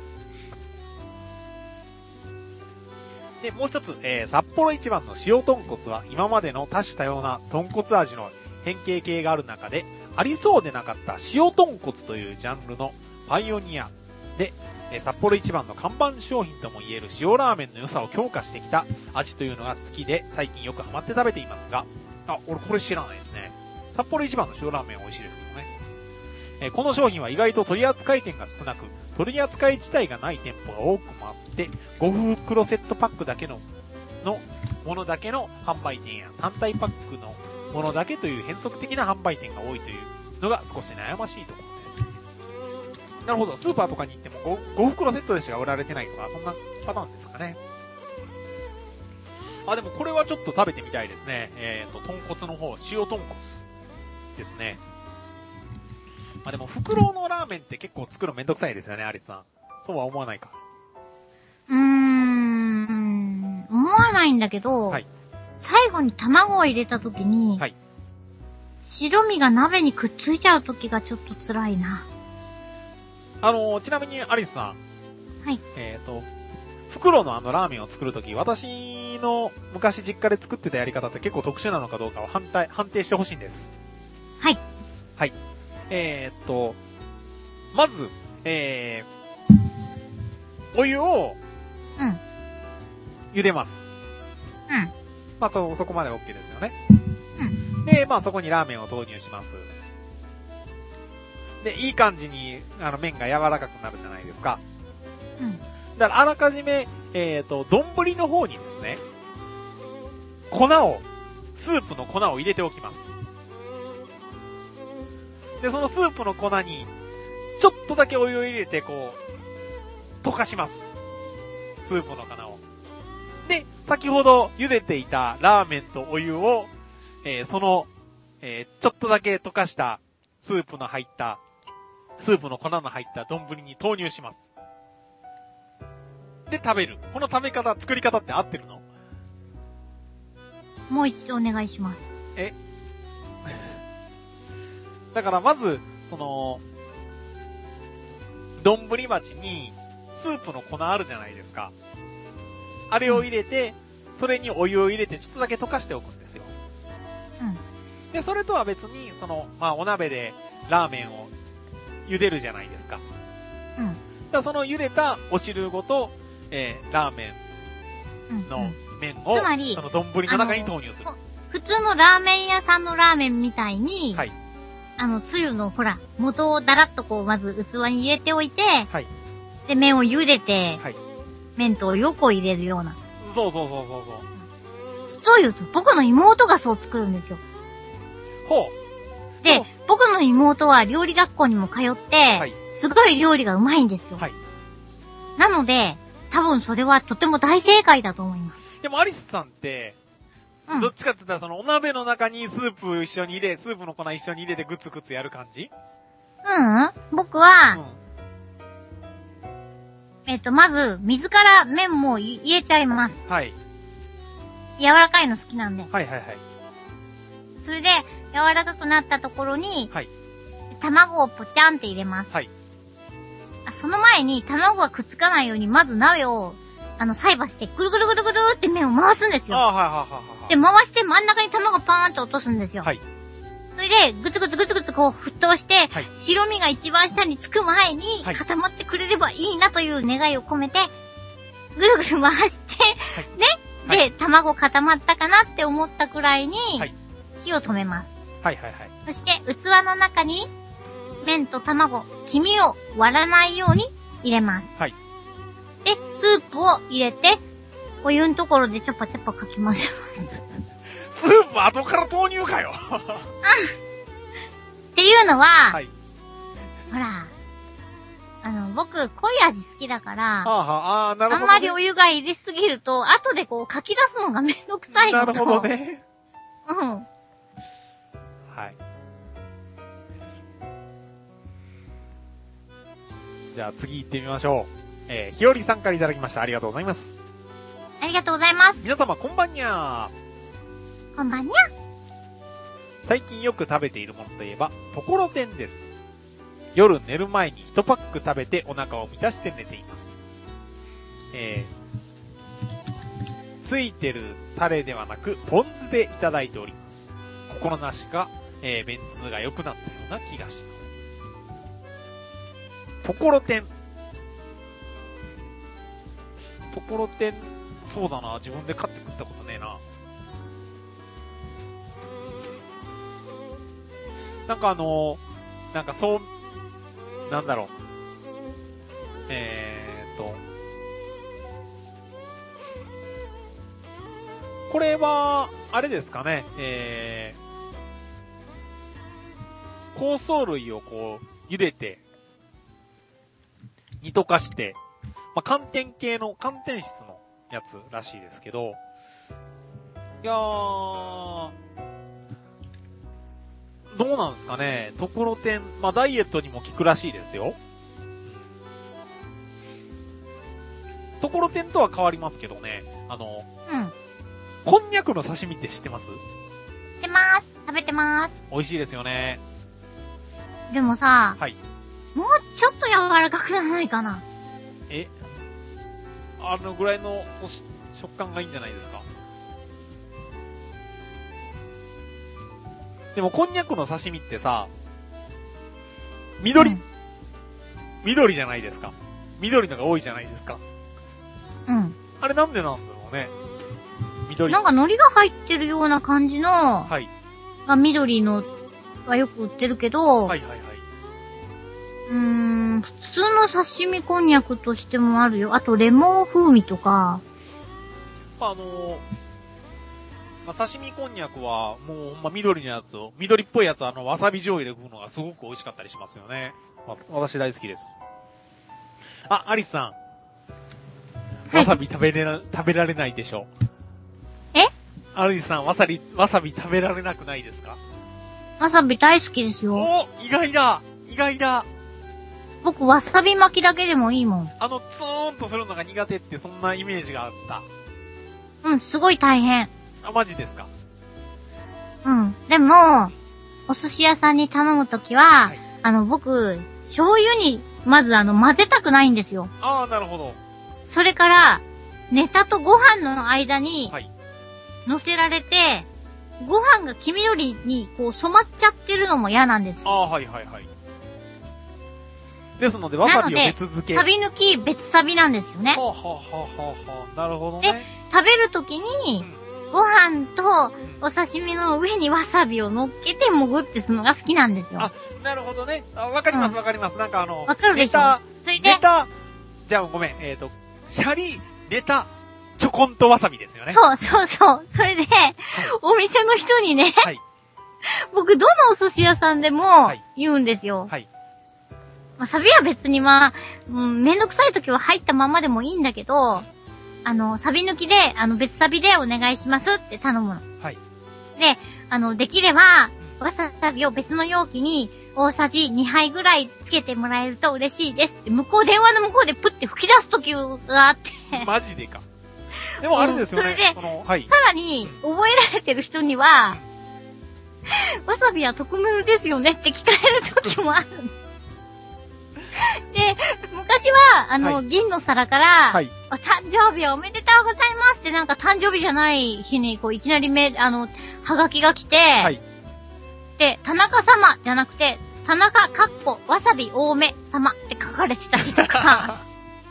で、もう一つ、札幌一番の塩豚骨は、今までの多種多様な豚骨味の変形系がある中で、ありそうでなかった塩豚骨というジャンルのパイオニアで、札幌一番の看板商品とも言える塩ラーメンの良さを強化してきた味というのが好きで、最近よくハマって食べていますが、俺これ知らないですね。札幌一番の塩ラーメン美味しいですけどね。この商品は意外と取扱店が少なく、取扱自体がない店舗が多くもあって、5袋セットパックだけのものだけの販売店や単体パックのものだけという変則的な販売店が多いというのが少し悩ましいところです。なるほど。スーパーとかに行っても 5袋セットでしか売られてないとか、そんなパターンですかね。あ、でもこれはちょっと食べてみたいですね。豚骨の方、塩豚骨ですね。でも、袋のラーメンって結構作るのめんどくさいですよね、アリスさん。そうは思わないか。 思わないんだけど、はい、最後に卵を入れた時に、はい、白身が鍋にくっついちゃう時がちょっと辛いな。 ちなみにアリスさん。 はい。 袋のラーメンを作るとき、私の昔実家で作ってたやり方って結構特殊なのかどうかを判定してほしいんです。 はい。 はい。まず、お湯を、茹でます。そこまで OK ですよね。で、そこにラーメンを投入します。で、いい感じに、麺が柔らかくなるじゃないですか。だから、あらかじめ、丼の方にですね、スープの粉を入れておきます。で、そのスープの粉に、ちょっとだけお湯を入れて、溶かします。スープの粉を。で、先ほど茹でていたラーメンとお湯を、ちょっとだけ溶かしたスープの粉の入った丼に投入します。で、食べる。この作り方って合ってるの？ もう一度お願いします。 だからまず、丼鉢にスープの粉あるじゃないですか。あれを入れて、それにお湯を入れてちょっとだけ溶かしておくんですよ。で、それとは別に、お鍋でラーメンを茹でるじゃないですか。その茹でたお汁ごと、ラーメンの麺を、 つまり、 その丼の中に投入する。 普通のラーメン屋さんのラーメンみたいに、 はい。 つゆの、元をだらっとまず器に入れておいて、 はい。 で、麺を茹でて、 はい。 麺とよく入れるような。 そう。 実を言うと、僕の妹がそう作るんですよ。 ほう。で、僕の妹は料理学校にも通って、はい、すごい料理がうまいんですよ。はい。なので、多分それはとても大正解だと思います。 でもアリスさんって、どっちかって言ったらお鍋の中にスープの粉一緒に入れてグツグツやる感じ？ 僕は、まず、水から麺も入れちゃいます。 はい。 柔らかいの好きなんで。 はい。 それで、柔らかくなったところに、 はい。 卵をポチャンって入れます。 はい。 その前に、卵がくっつかないように、まず鍋を、菜箸でぐるぐるぐるぐるって麺を回すんですよ。で、回して真ん中に卵パーンと落とすんですよ。 はい。 それで、ぐつぐつ沸騰して、はい、白身が一番下につく前に、固まってくれればいいなという願いを込めて、ぐるぐる回して、はい、ね、で、卵固まったかなって思ったくらいに、火を止めます。そして、器の中に、麺と卵、黄身を割らないように入れます。 はい。 で、スープを入れて、お湯のところでチャパチャパかき混ぜます。 スープ後から投入かよ。 っていうのは、はい、ほら、僕、濃い味好きだから、 なるほどね、 あんまりお湯が入れすぎると、後でかき出すのがめんどくさいのと。 なるほどね。 はい。 じゃあ次行ってみましょう。ひよりさんからいただきました。ありがとうございます。 ありがとうございます。 皆様、こんばんにゃー。こんばんにゃ。 最近よく食べているものといえば、ところてんです。夜寝る前に1パック食べてお腹を満たして寝ています。ついてるタレではなく、ポン酢でいただいております。心なしか、便通が良くなったような気がします。ところてん。そうだな。自分で買って食ったことねえな。なんだろう。これは、あれですかね。 香草類をこう、茹でて、煮溶かして、まあ、寒天系の、寒天質のやつらしいですけど、いやー、どうなんですかね。ところてん、まあ、ダイエットにも効くらしいですよ。ところてんとは変わりますけどね。こんにゃくの刺身って知ってます？ 知ってます。食べてます。 美味しいですよね。 でもさ、 はい。 もうちょっと柔らかくならないかな。 あのぐらいの食感がいいんじゃないですか。でも、こんにゃくの刺身ってさ、緑じゃないですか。緑のが多いじゃないですか。 うん。 あれなんでなんだろうね。緑。 なんか海苔が入ってるような感じの、 はい。 が緑のがよく売ってるけど、 はいはいはい。 普通の刺身こんにゃくとしてもあるよ。あとレモン風味とか。 まあ、刺身こんにゃくは、もう、まあ、緑のやつを、緑っぽいやつわさび醤油で食うのがすごく美味しかったりしますよね。まあ、私大好きです。あ、アリスさん。 はい、 わさび食べられないでしょ。アリスさん、わさび食べられなくないですか？ わさび大好きですよ。 お、意外だ。 僕、わさび巻きだけでもいいもん。 ツーンとするのが苦手ってそんなイメージがあった。 うん、すごい大変。 あ、マジですか？ うん。でも、お寿司屋さんに頼むときは、 はい、 僕、醤油に、まず混ぜたくないんですよ。 ああ、なるほど。 それから、ネタとご飯の間に、 はい。 乗せられて、ご飯が黄緑にこう染まっちゃってるのも嫌なんです。 ああ、はいはいはい。ですので、わさびを別漬け。 サビ抜き別サビなんですよね。 はあ、はあはあはあ、なるほどね。 で、食べるときに、ご飯とお刺身の上にわさびを乗っけて潜ってするのが好きなんですよ。 あ、なるほどね。わかりますわかります。なんかわかるでしょ？それで、 じゃあごめん、シャリ、ネタ、ちょこんとわさびですよね。 そう。それで、お店の人にね、 はい、 僕どのお寿司屋さんでも言うんですよ。 はい。 まあ、サビは別にめんどくさい時は入ったままでもいいんだけど、サビ抜きで、別サビでお願いしますって頼むの。 はい。 で、できれば、わさびを別の容器に大さじ2杯ぐらいつけてもらえると嬉しいですって、電話の向こうでプッて吹き出す時があって。 マジでか。でもあれですよね。 それで、 はい、 さらに、覚えられてる人には、わさびは特盛ですよねって聞かれる時もある。で、昔は、はい、銀の皿から、はい、誕生日おめでとうございますってなんか誕生日じゃない日に、こう、いきなりはがきが来て、はい、で、田中様じゃなくて、田中かっこわさび多め様って書かれてたりとか。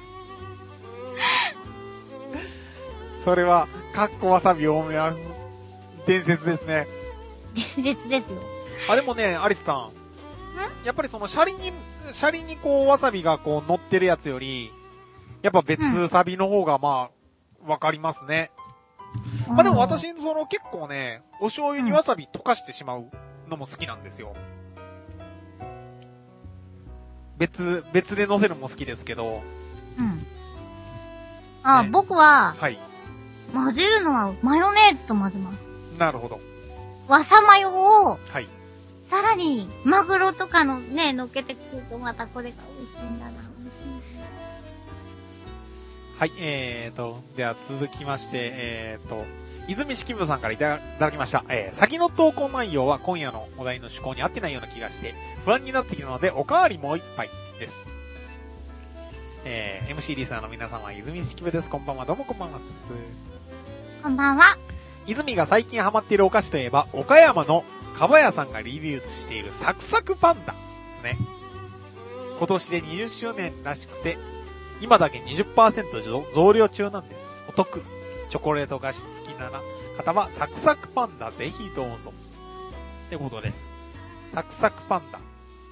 それは、かっこわさび多めは、伝説ですね。 伝説ですよ。 あ、でもね、アリスさん。やっぱりそのシャリにこうわさびがこう乗ってるやつより、やっぱ別サビの方がまあ、わかりますね。まあでも私、結構ね、お醤油にわさび溶かしてしまうのも好きなんですよ。別で乗せるのも好きですけど。 うん。あ、ね、僕は、 はい。 混ぜるのはマヨネーズと混ぜます。 なるほど。 わさマヨを、 はい。 さらに、マグロとかのね、乗っけてくるとまたこれが美味しいんだな、美味しいんだな。はい、では続きまして、泉式部さんからいただきました。先の投稿内容は今夜のお題の趣向に合ってないような気がして、不安になってきたので、おかわりもう一杯です。MC リスナーの皆様、泉式部です。こんばんは、どうもこんばんは。 こんばんは。 泉が最近ハマっているお菓子といえば、岡山のかばやさんがリリースしているサクサクパンダですね。今年で20周年らしくて、今だけ 20% 増量中なんです。お得。チョコレート菓子好きな方はサクサクパンダぜひどうぞ。ってことです。サクサクパンダ。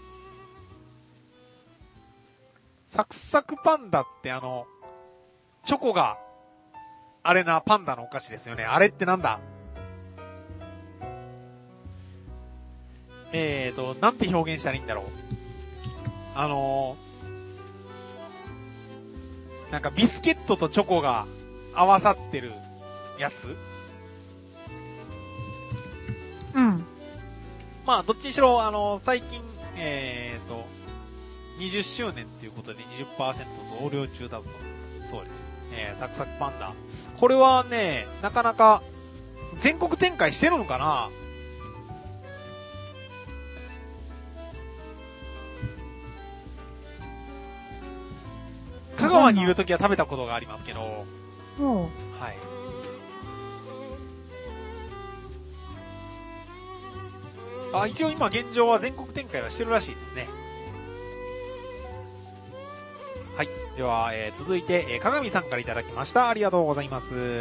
サクサクパンダってチョコが、あれな、パンダのお菓子ですよね。あれってなんだ？ なんて表現したらいいんだろう。なんかビスケットとチョコが合わさってるやつ？ うん。 まあ、どっちにしろ、最近、20周年ということで 20% 増量中だそうです。サクサクパンダ。これはね、なかなか全国展開してるのかな？香川にいるときは食べたことがありますけど、はい。一応今現状は全国展開はしてるらしいですね。はい。では、続いて、かがみさんからいただきました。ありがとうございます。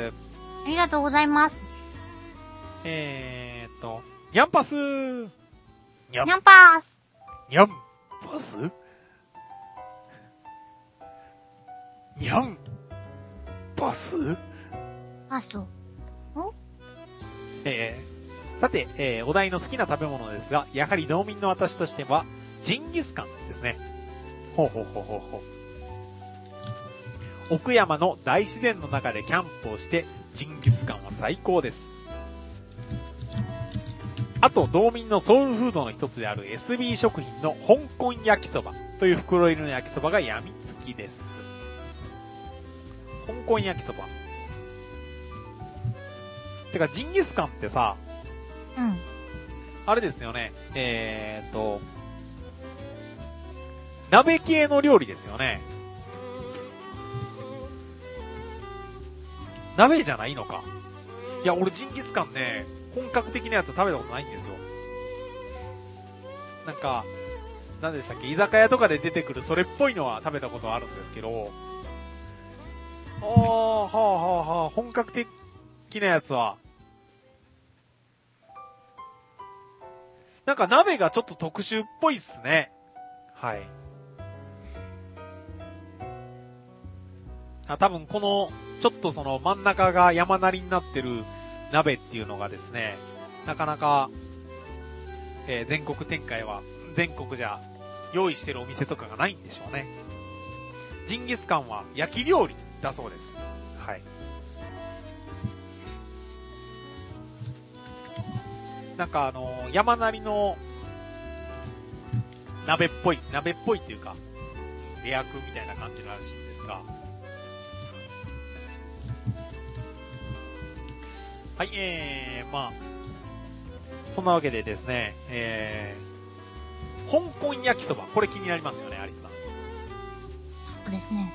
ありがとうございます。 ニャンパスニャンパスニャンパスニャンパスパスんさて、お題の好きな食べ物ですが、やはり農民の私としては、ジンギスカンですね。ほう。奥山の大自然の中でキャンプをして、ジンギスカンは最高です。あと、道民のソウルフードの一つである SB 食品の香港焼きそばという袋入りの焼きそばが病みつきです。香港焼きそば。てか、ジンギスカンってさ、 うん。 あれですよね。鍋系の料理ですよね。鍋じゃないのか。いや、俺ジンギスカンね、本格的なやつ食べたことないんですよ。なんか、何でしたっけ、居酒屋とかで出てくるそれっぽいのは食べたことはあるんですけど、本格的なやつは、なんか鍋がちょっと特殊っぽいっすね。はい。多分この、ちょっとその真ん中が山なりになってる鍋っていうのがですね、なかなか、全国展開は、全国じゃ用意してるお店とかがないんでしょうね。ジンギスカンは焼き料理だそうです。はい。なんか山なりの鍋っぽいっていうか、出役みたいな感じらしいんですが。はい、まあ、そんなわけでですね、香港焼きそば、これ気になりますよね、アリスさん。 そうですね。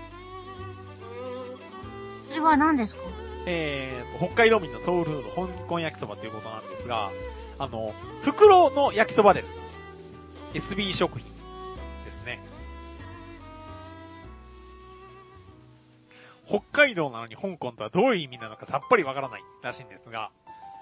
それは何ですか？ 北海道民のソウルフード、香港焼きそばということなんですが、袋の焼きそばです。SB 食品ですね。北海道なのに香港とはどういう意味なのかさっぱりわからないらしいんですが、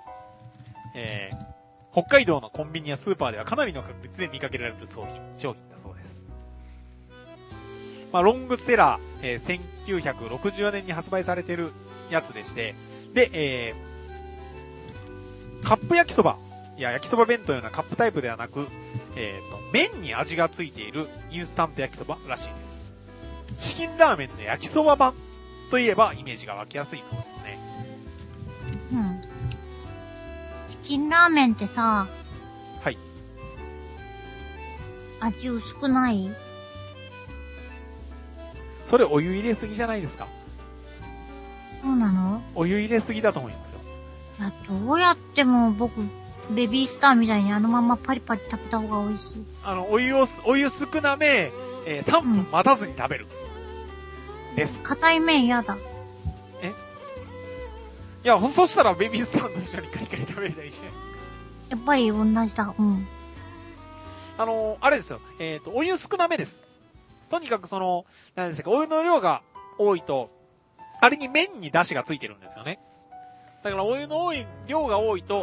北海道のコンビニやスーパーではかなりの確率で見かけられる商品だそうです。まあ、ロングセラー、1964年に発売されているやつでして、で、カップ焼きそば、いや、焼きそば弁当のようなカップタイプではなく、麺に味がついているインスタント焼きそばらしいです。チキンラーメンの焼きそば版といえばイメージが湧きやすいそうですね。 うん。チキンラーメンってさ、 はい。 味薄くない？ それお湯入れすぎじゃないですか？ そうなの？ お湯入れすぎだと思いますよ。 いや、どうやっても僕、ベビースターみたいにあのままパリパリ食べた方が美味しい。 お湯少なめ、3分待たずに食べる。です。 硬い麺やだ。 いや、そしたらベビースターと一緒にカリカリ食べるじゃいいじゃないですか。 やっぱり同じだ。うん。 あれですよ。お湯少なめです。とにかく何ですか、お湯の量が多いと、あれに麺に出汁がついてるんですよね。だからお湯の量が多いと、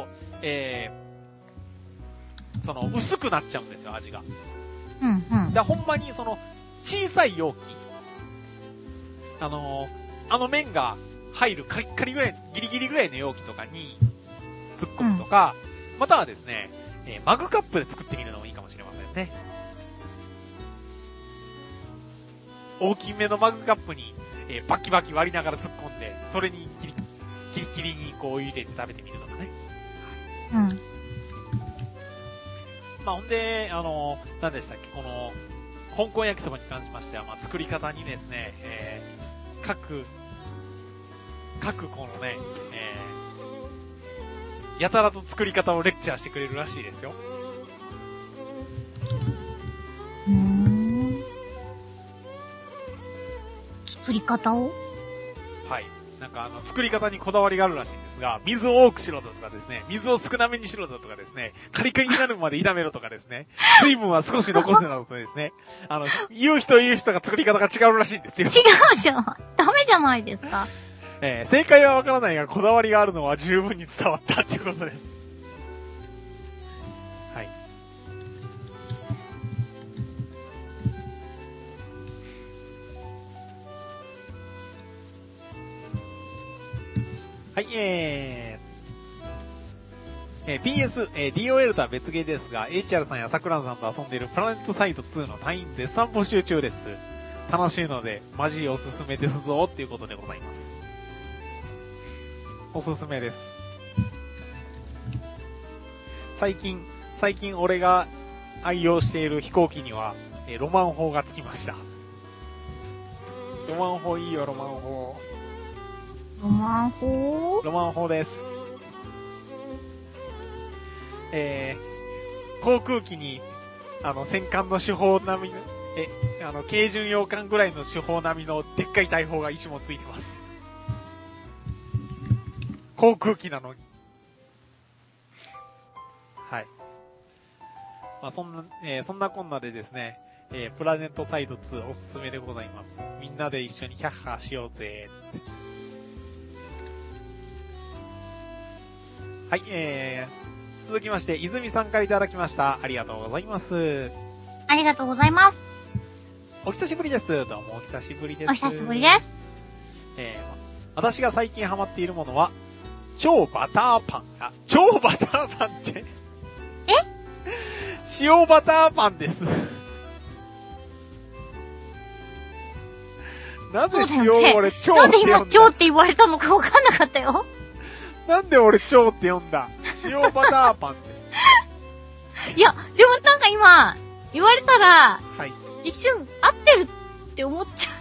薄くなっちゃうんですよ、味が。 うんうん。 ほんまに小さい容器、麺が入るカリッカリぐらい、ギリギリぐらいの容器とかに突っ込むとか、またはですね、 マグカップで作ってみるのもいいかもしれませんね。大きめのマグカップに、バキバキ割りながら突っ込んで、それにキリキリにこう入れて食べてみるとかね。 うん。 まあ、ほんで、何でしたっけ、この、香港焼きそばに関しましては、まあ、作り方にですね、各このね、やたらと作り方をレクチャーしてくれるらしいですよ。 作り方を？ はい。なんか作り方にこだわりがあるらしいんですが、水を多くしろだとかですね、水を少なめにしろだとかですね、カリカリになるまで炒めろとかですね、水分は少し残せなどとですね、言う人が作り方が違うらしいんですよ。 違うじゃん。ダメじゃないですか。 正解はわからないが、こだわりがあるのは十分に伝わったっていうことです。はい。はい、PS、DOL とは別ゲーですが、HR さんや桜さんと遊んでいるプラネットサイト2の隊員絶賛募集中です。楽しいので、マジおすすめですぞ、っていうことでございます。おすすめです。最近俺が愛用している飛行機には、ロマン砲がつきました。ロマン砲いいよ、ロマン砲。 ロマン砲？ ロマン砲です。航空機に、戦艦の主砲並みの、軽巡洋艦ぐらいの主砲並みのでっかい大砲が一もついてます。航空機なのに。はい。まあ、そんなこんなでですね、プラネットサイド2おすすめでございます。みんなで一緒にヒャッハーしようぜ。はい、続きまして、泉さんからいただきました。ありがとうございます。 ありがとうございます。 お久しぶりです。どうもお久しぶりです。 お久しぶりです。 私が最近ハマっているものは、超バターパン。超バターパンって塩バターパンです。なんで俺超って読んだ？ なんで今超って言われたのかわかんなかったよ。 なんで俺超って読んだ？塩バターパンです。 いや、でもなんか今、言われたら、 はい。 一瞬合ってるって思っちゃう。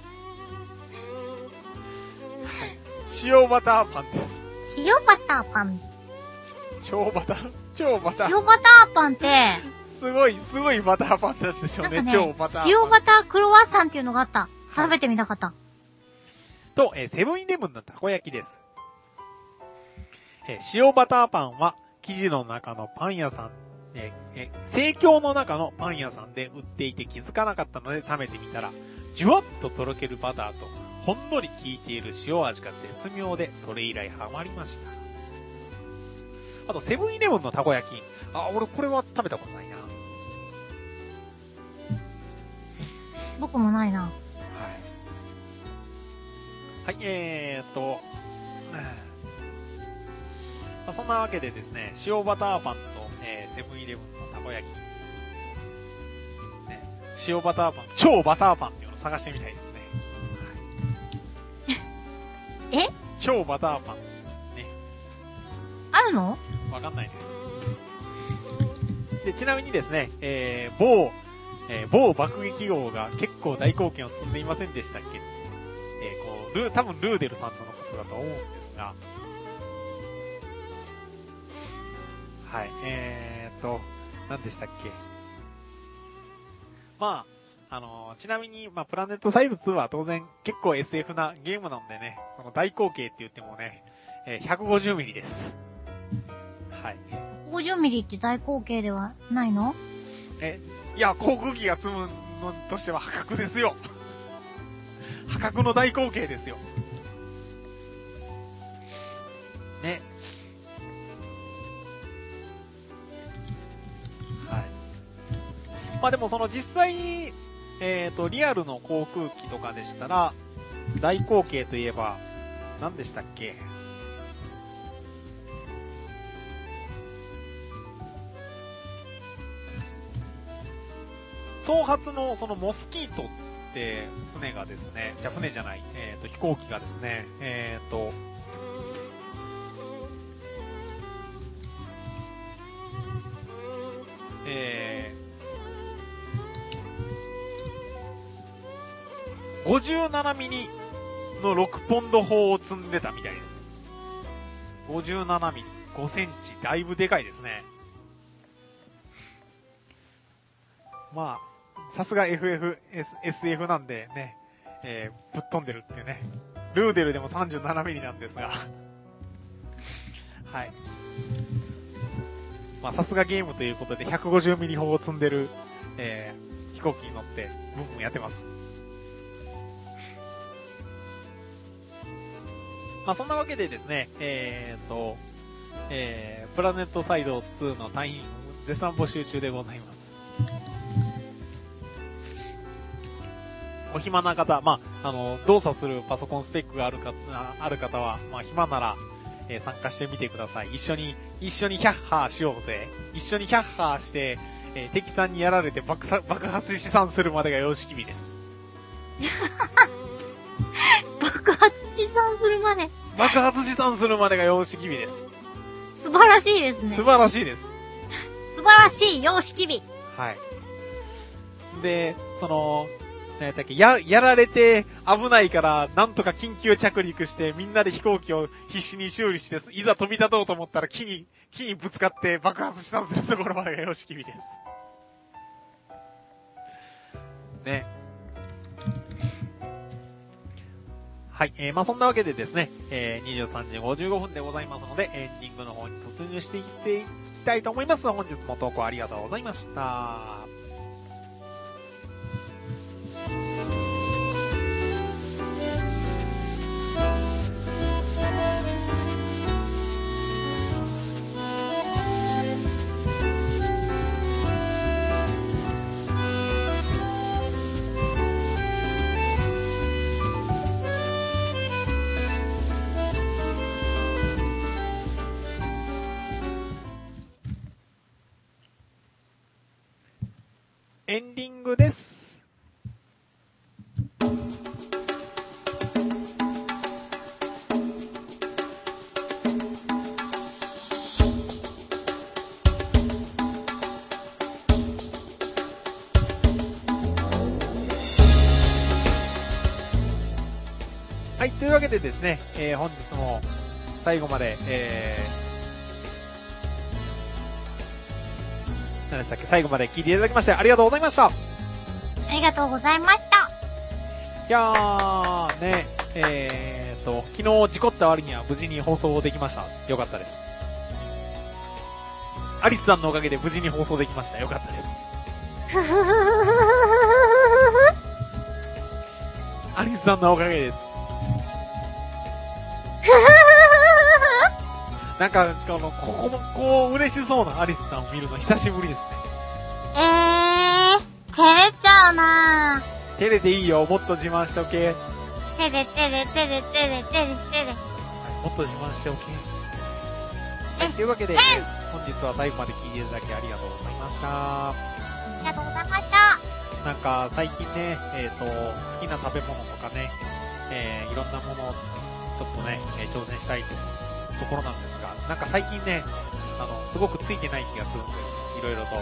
塩バターパンです。 塩バターパン。 超バターパンって、 すごいバターパンなんでしょうね。超バターパン。 塩バタークロワッサンっていうのがあった。食べてみたかった。 と、セブンイレブンのたこ焼きです。塩バターパンは、生地の中のパン屋さん、生協の中のパン屋さんで売っていて気づかなかったので食べてみたら、じゅわっととろけるバターと、ほんのり効いている塩味が絶妙で、それ以来ハマりました。あと、セブンイレブンのたこ焼き。俺これは食べたことないな。 僕もないな。 はい、そんなわけでですね、塩バターパンと、セブンイレブンのたこ焼き、ね、塩バターパン、超バターパンっていうのを探してみたいですね。 え？ 超バターパン。ね。 あるの？ わかんないです。で、ちなみにですね、某爆撃号が結構大貢献を積んでいませんでしたっけ？多分ルーデルさんとのことだと思うんですが、はい、何でしたっけ？まあ、ちなみに、まあ、プラネットサイド2は当然結構 SF なゲームなんでね、その大口径って言ってもね、150ミリです。はい。 150ミリって大口径ではないの？ いや、航空機が積むのとしては破格ですよ。破格の大口径ですよ。ね。はい。まあでもその実際、リアルの航空機とかでしたら、大口径といえば、何でしたっけ？ 総発のそのモスキートって船がですね、船じゃない、飛行機がですね、57ミリの6ポンド砲を積んでたみたいです。57ミリ、5センチ、だいぶでかいですね。まあ、さすが SF なんでね、ぶっ飛んでるっていうね。ルーデルでも37ミリなんですが。はい。まあ、さすがゲームということで150ミリ砲を積んでる、飛行機に乗ってブンブンやってます。まあ、そんなわけでですね、プラネットサイド2の隊員絶賛募集中でございます。お暇な方、まあ、動作するパソコンスペックがある方は、まあ、暇なら、参加してみてください。一緒にヒャッハーしようぜ。一緒にヒャッハーして、敵さんにやられて爆発試算するまでが様式日です。 爆発試算するまで。 爆発試算するまでが様式日です。 素晴らしいですね。 素晴らしいです。 素晴らしい様式日。 はい。で、やられて危ないから、なんとか緊急着陸して、みんなで飛行機を必死に修理して、いざ飛び立とうと思ったら木にぶつかって爆発したんするところまでが様式日です。ね。はい。まあ、そんなわけでですね、23時55分でございますので、エンディングの方に突入していっていきたいと思います。本日も投稿ありがとうございました。エンディングです。はい、というわけでですね、本日も最後まで、何でしたっけ、最後まで聞いていただきましてありがとうございました。 ありがとうございました。 いやー、ね、昨日事故った割には無事に放送できました。よかったです。アリスさんのおかげで無事に放送できました。よかったです。アリスさんのおかげです。なんか、こう、嬉しそうなアリスさんを見るの久しぶりですね。 照れちゃうなぁ。 照れていいよ、もっと自慢しておけ。 照れ。 はい、もっと自慢しておけ。はい、というわけで、本日は最後まで聞いていただきありがとうございました。 ありがとうございました。 なんか、最近ね、好きな食べ物とかね、いろんなものをちょっとね、挑戦したいところなんですが、なんか最近ね、すごくついてない気がするんです。いろいろと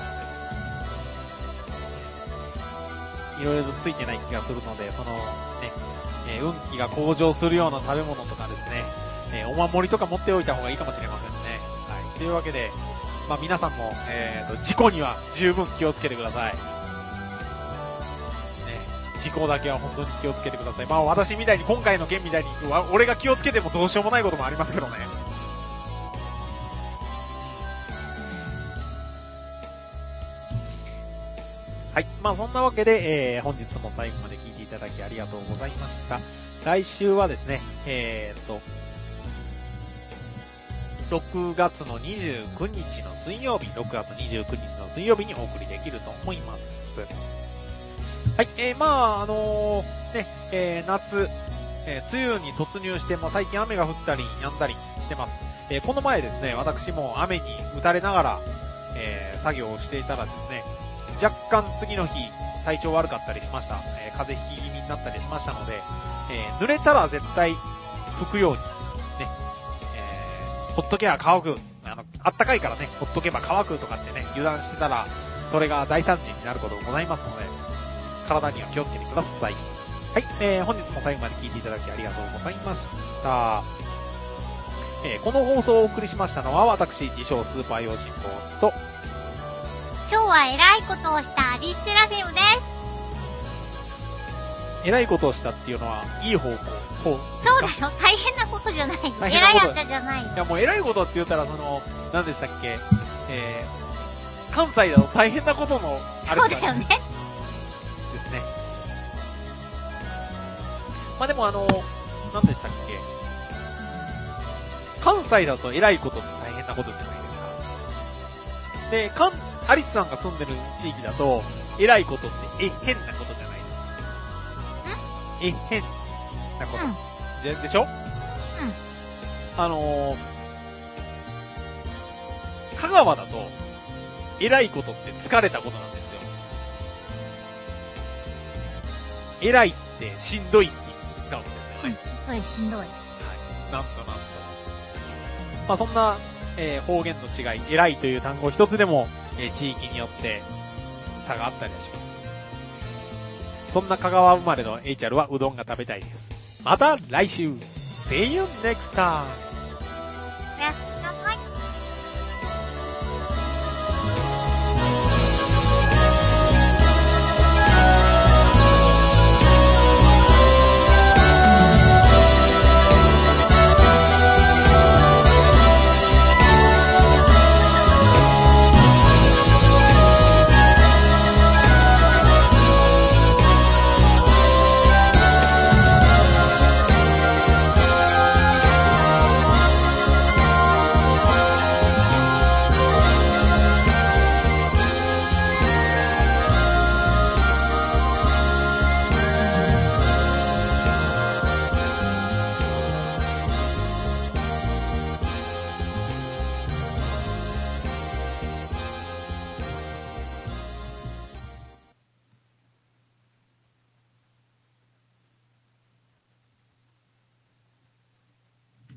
ついてない気がするので、運気が向上するような食べ物とかですね、お守りとか持っておいた方がいいかもしれませんね。はい。というわけで、まあ皆さんも、事故には十分気をつけてください。ね、事故だけは本当に気をつけてください。まあ私みたいに、今回の件みたいに、俺が気をつけてもどうしようもないこともありますけどね。はい。まあそんなわけで、本日も最後まで聞いていただきありがとうございました。来週はですね、6月の29日の水曜日、6月29日の水曜日にお送りできると思います。はい。まあ夏、梅雨に突入しても最近雨が降ったり止んだりしてます。この前ですね、私も雨に打たれながら、作業をしていたらですね、 若干次の日、体調悪かったりしました。風邪ひき気味になったりしましたので、濡れたら絶対拭くように、ね、ほっとけば乾く。あったかいからね、ほっとけば乾くとかってね、油断してたら、それが大惨事になることございますので、体には気をつけてください。はい、本日も最後まで聞いていただきありがとうございました。この放送をお送りしましたのは、私、自称スーパー用心棒と、 今日は偉いことをしたアリス・セラフィムです。 偉いことをしたっていうのは、いい方向。 そうだよ、大変なことじゃない。偉いやつじゃない。 いや、もう偉いことって言ったら、何でしたっけ、関西だと大変なことの、あれそうだよね。 ですね。まあ、でも何でしたっけ、関西だと偉いことって大変なことじゃないですか。で、アリスさんが住んでる地域だと、偉いことって変なことじゃないですか。変なこと。でしょ？香川だと、偉いことって疲れたことなんですよ。偉いってしんどいって使うんですよね。 しんどい。はい。 なんと。まあ、そんな、方言の違い、偉いという単語一つでも、地域によって差があったりはします。そんな香川生まれのエイチャルはうどんが食べたいです。また来週 !See you next time!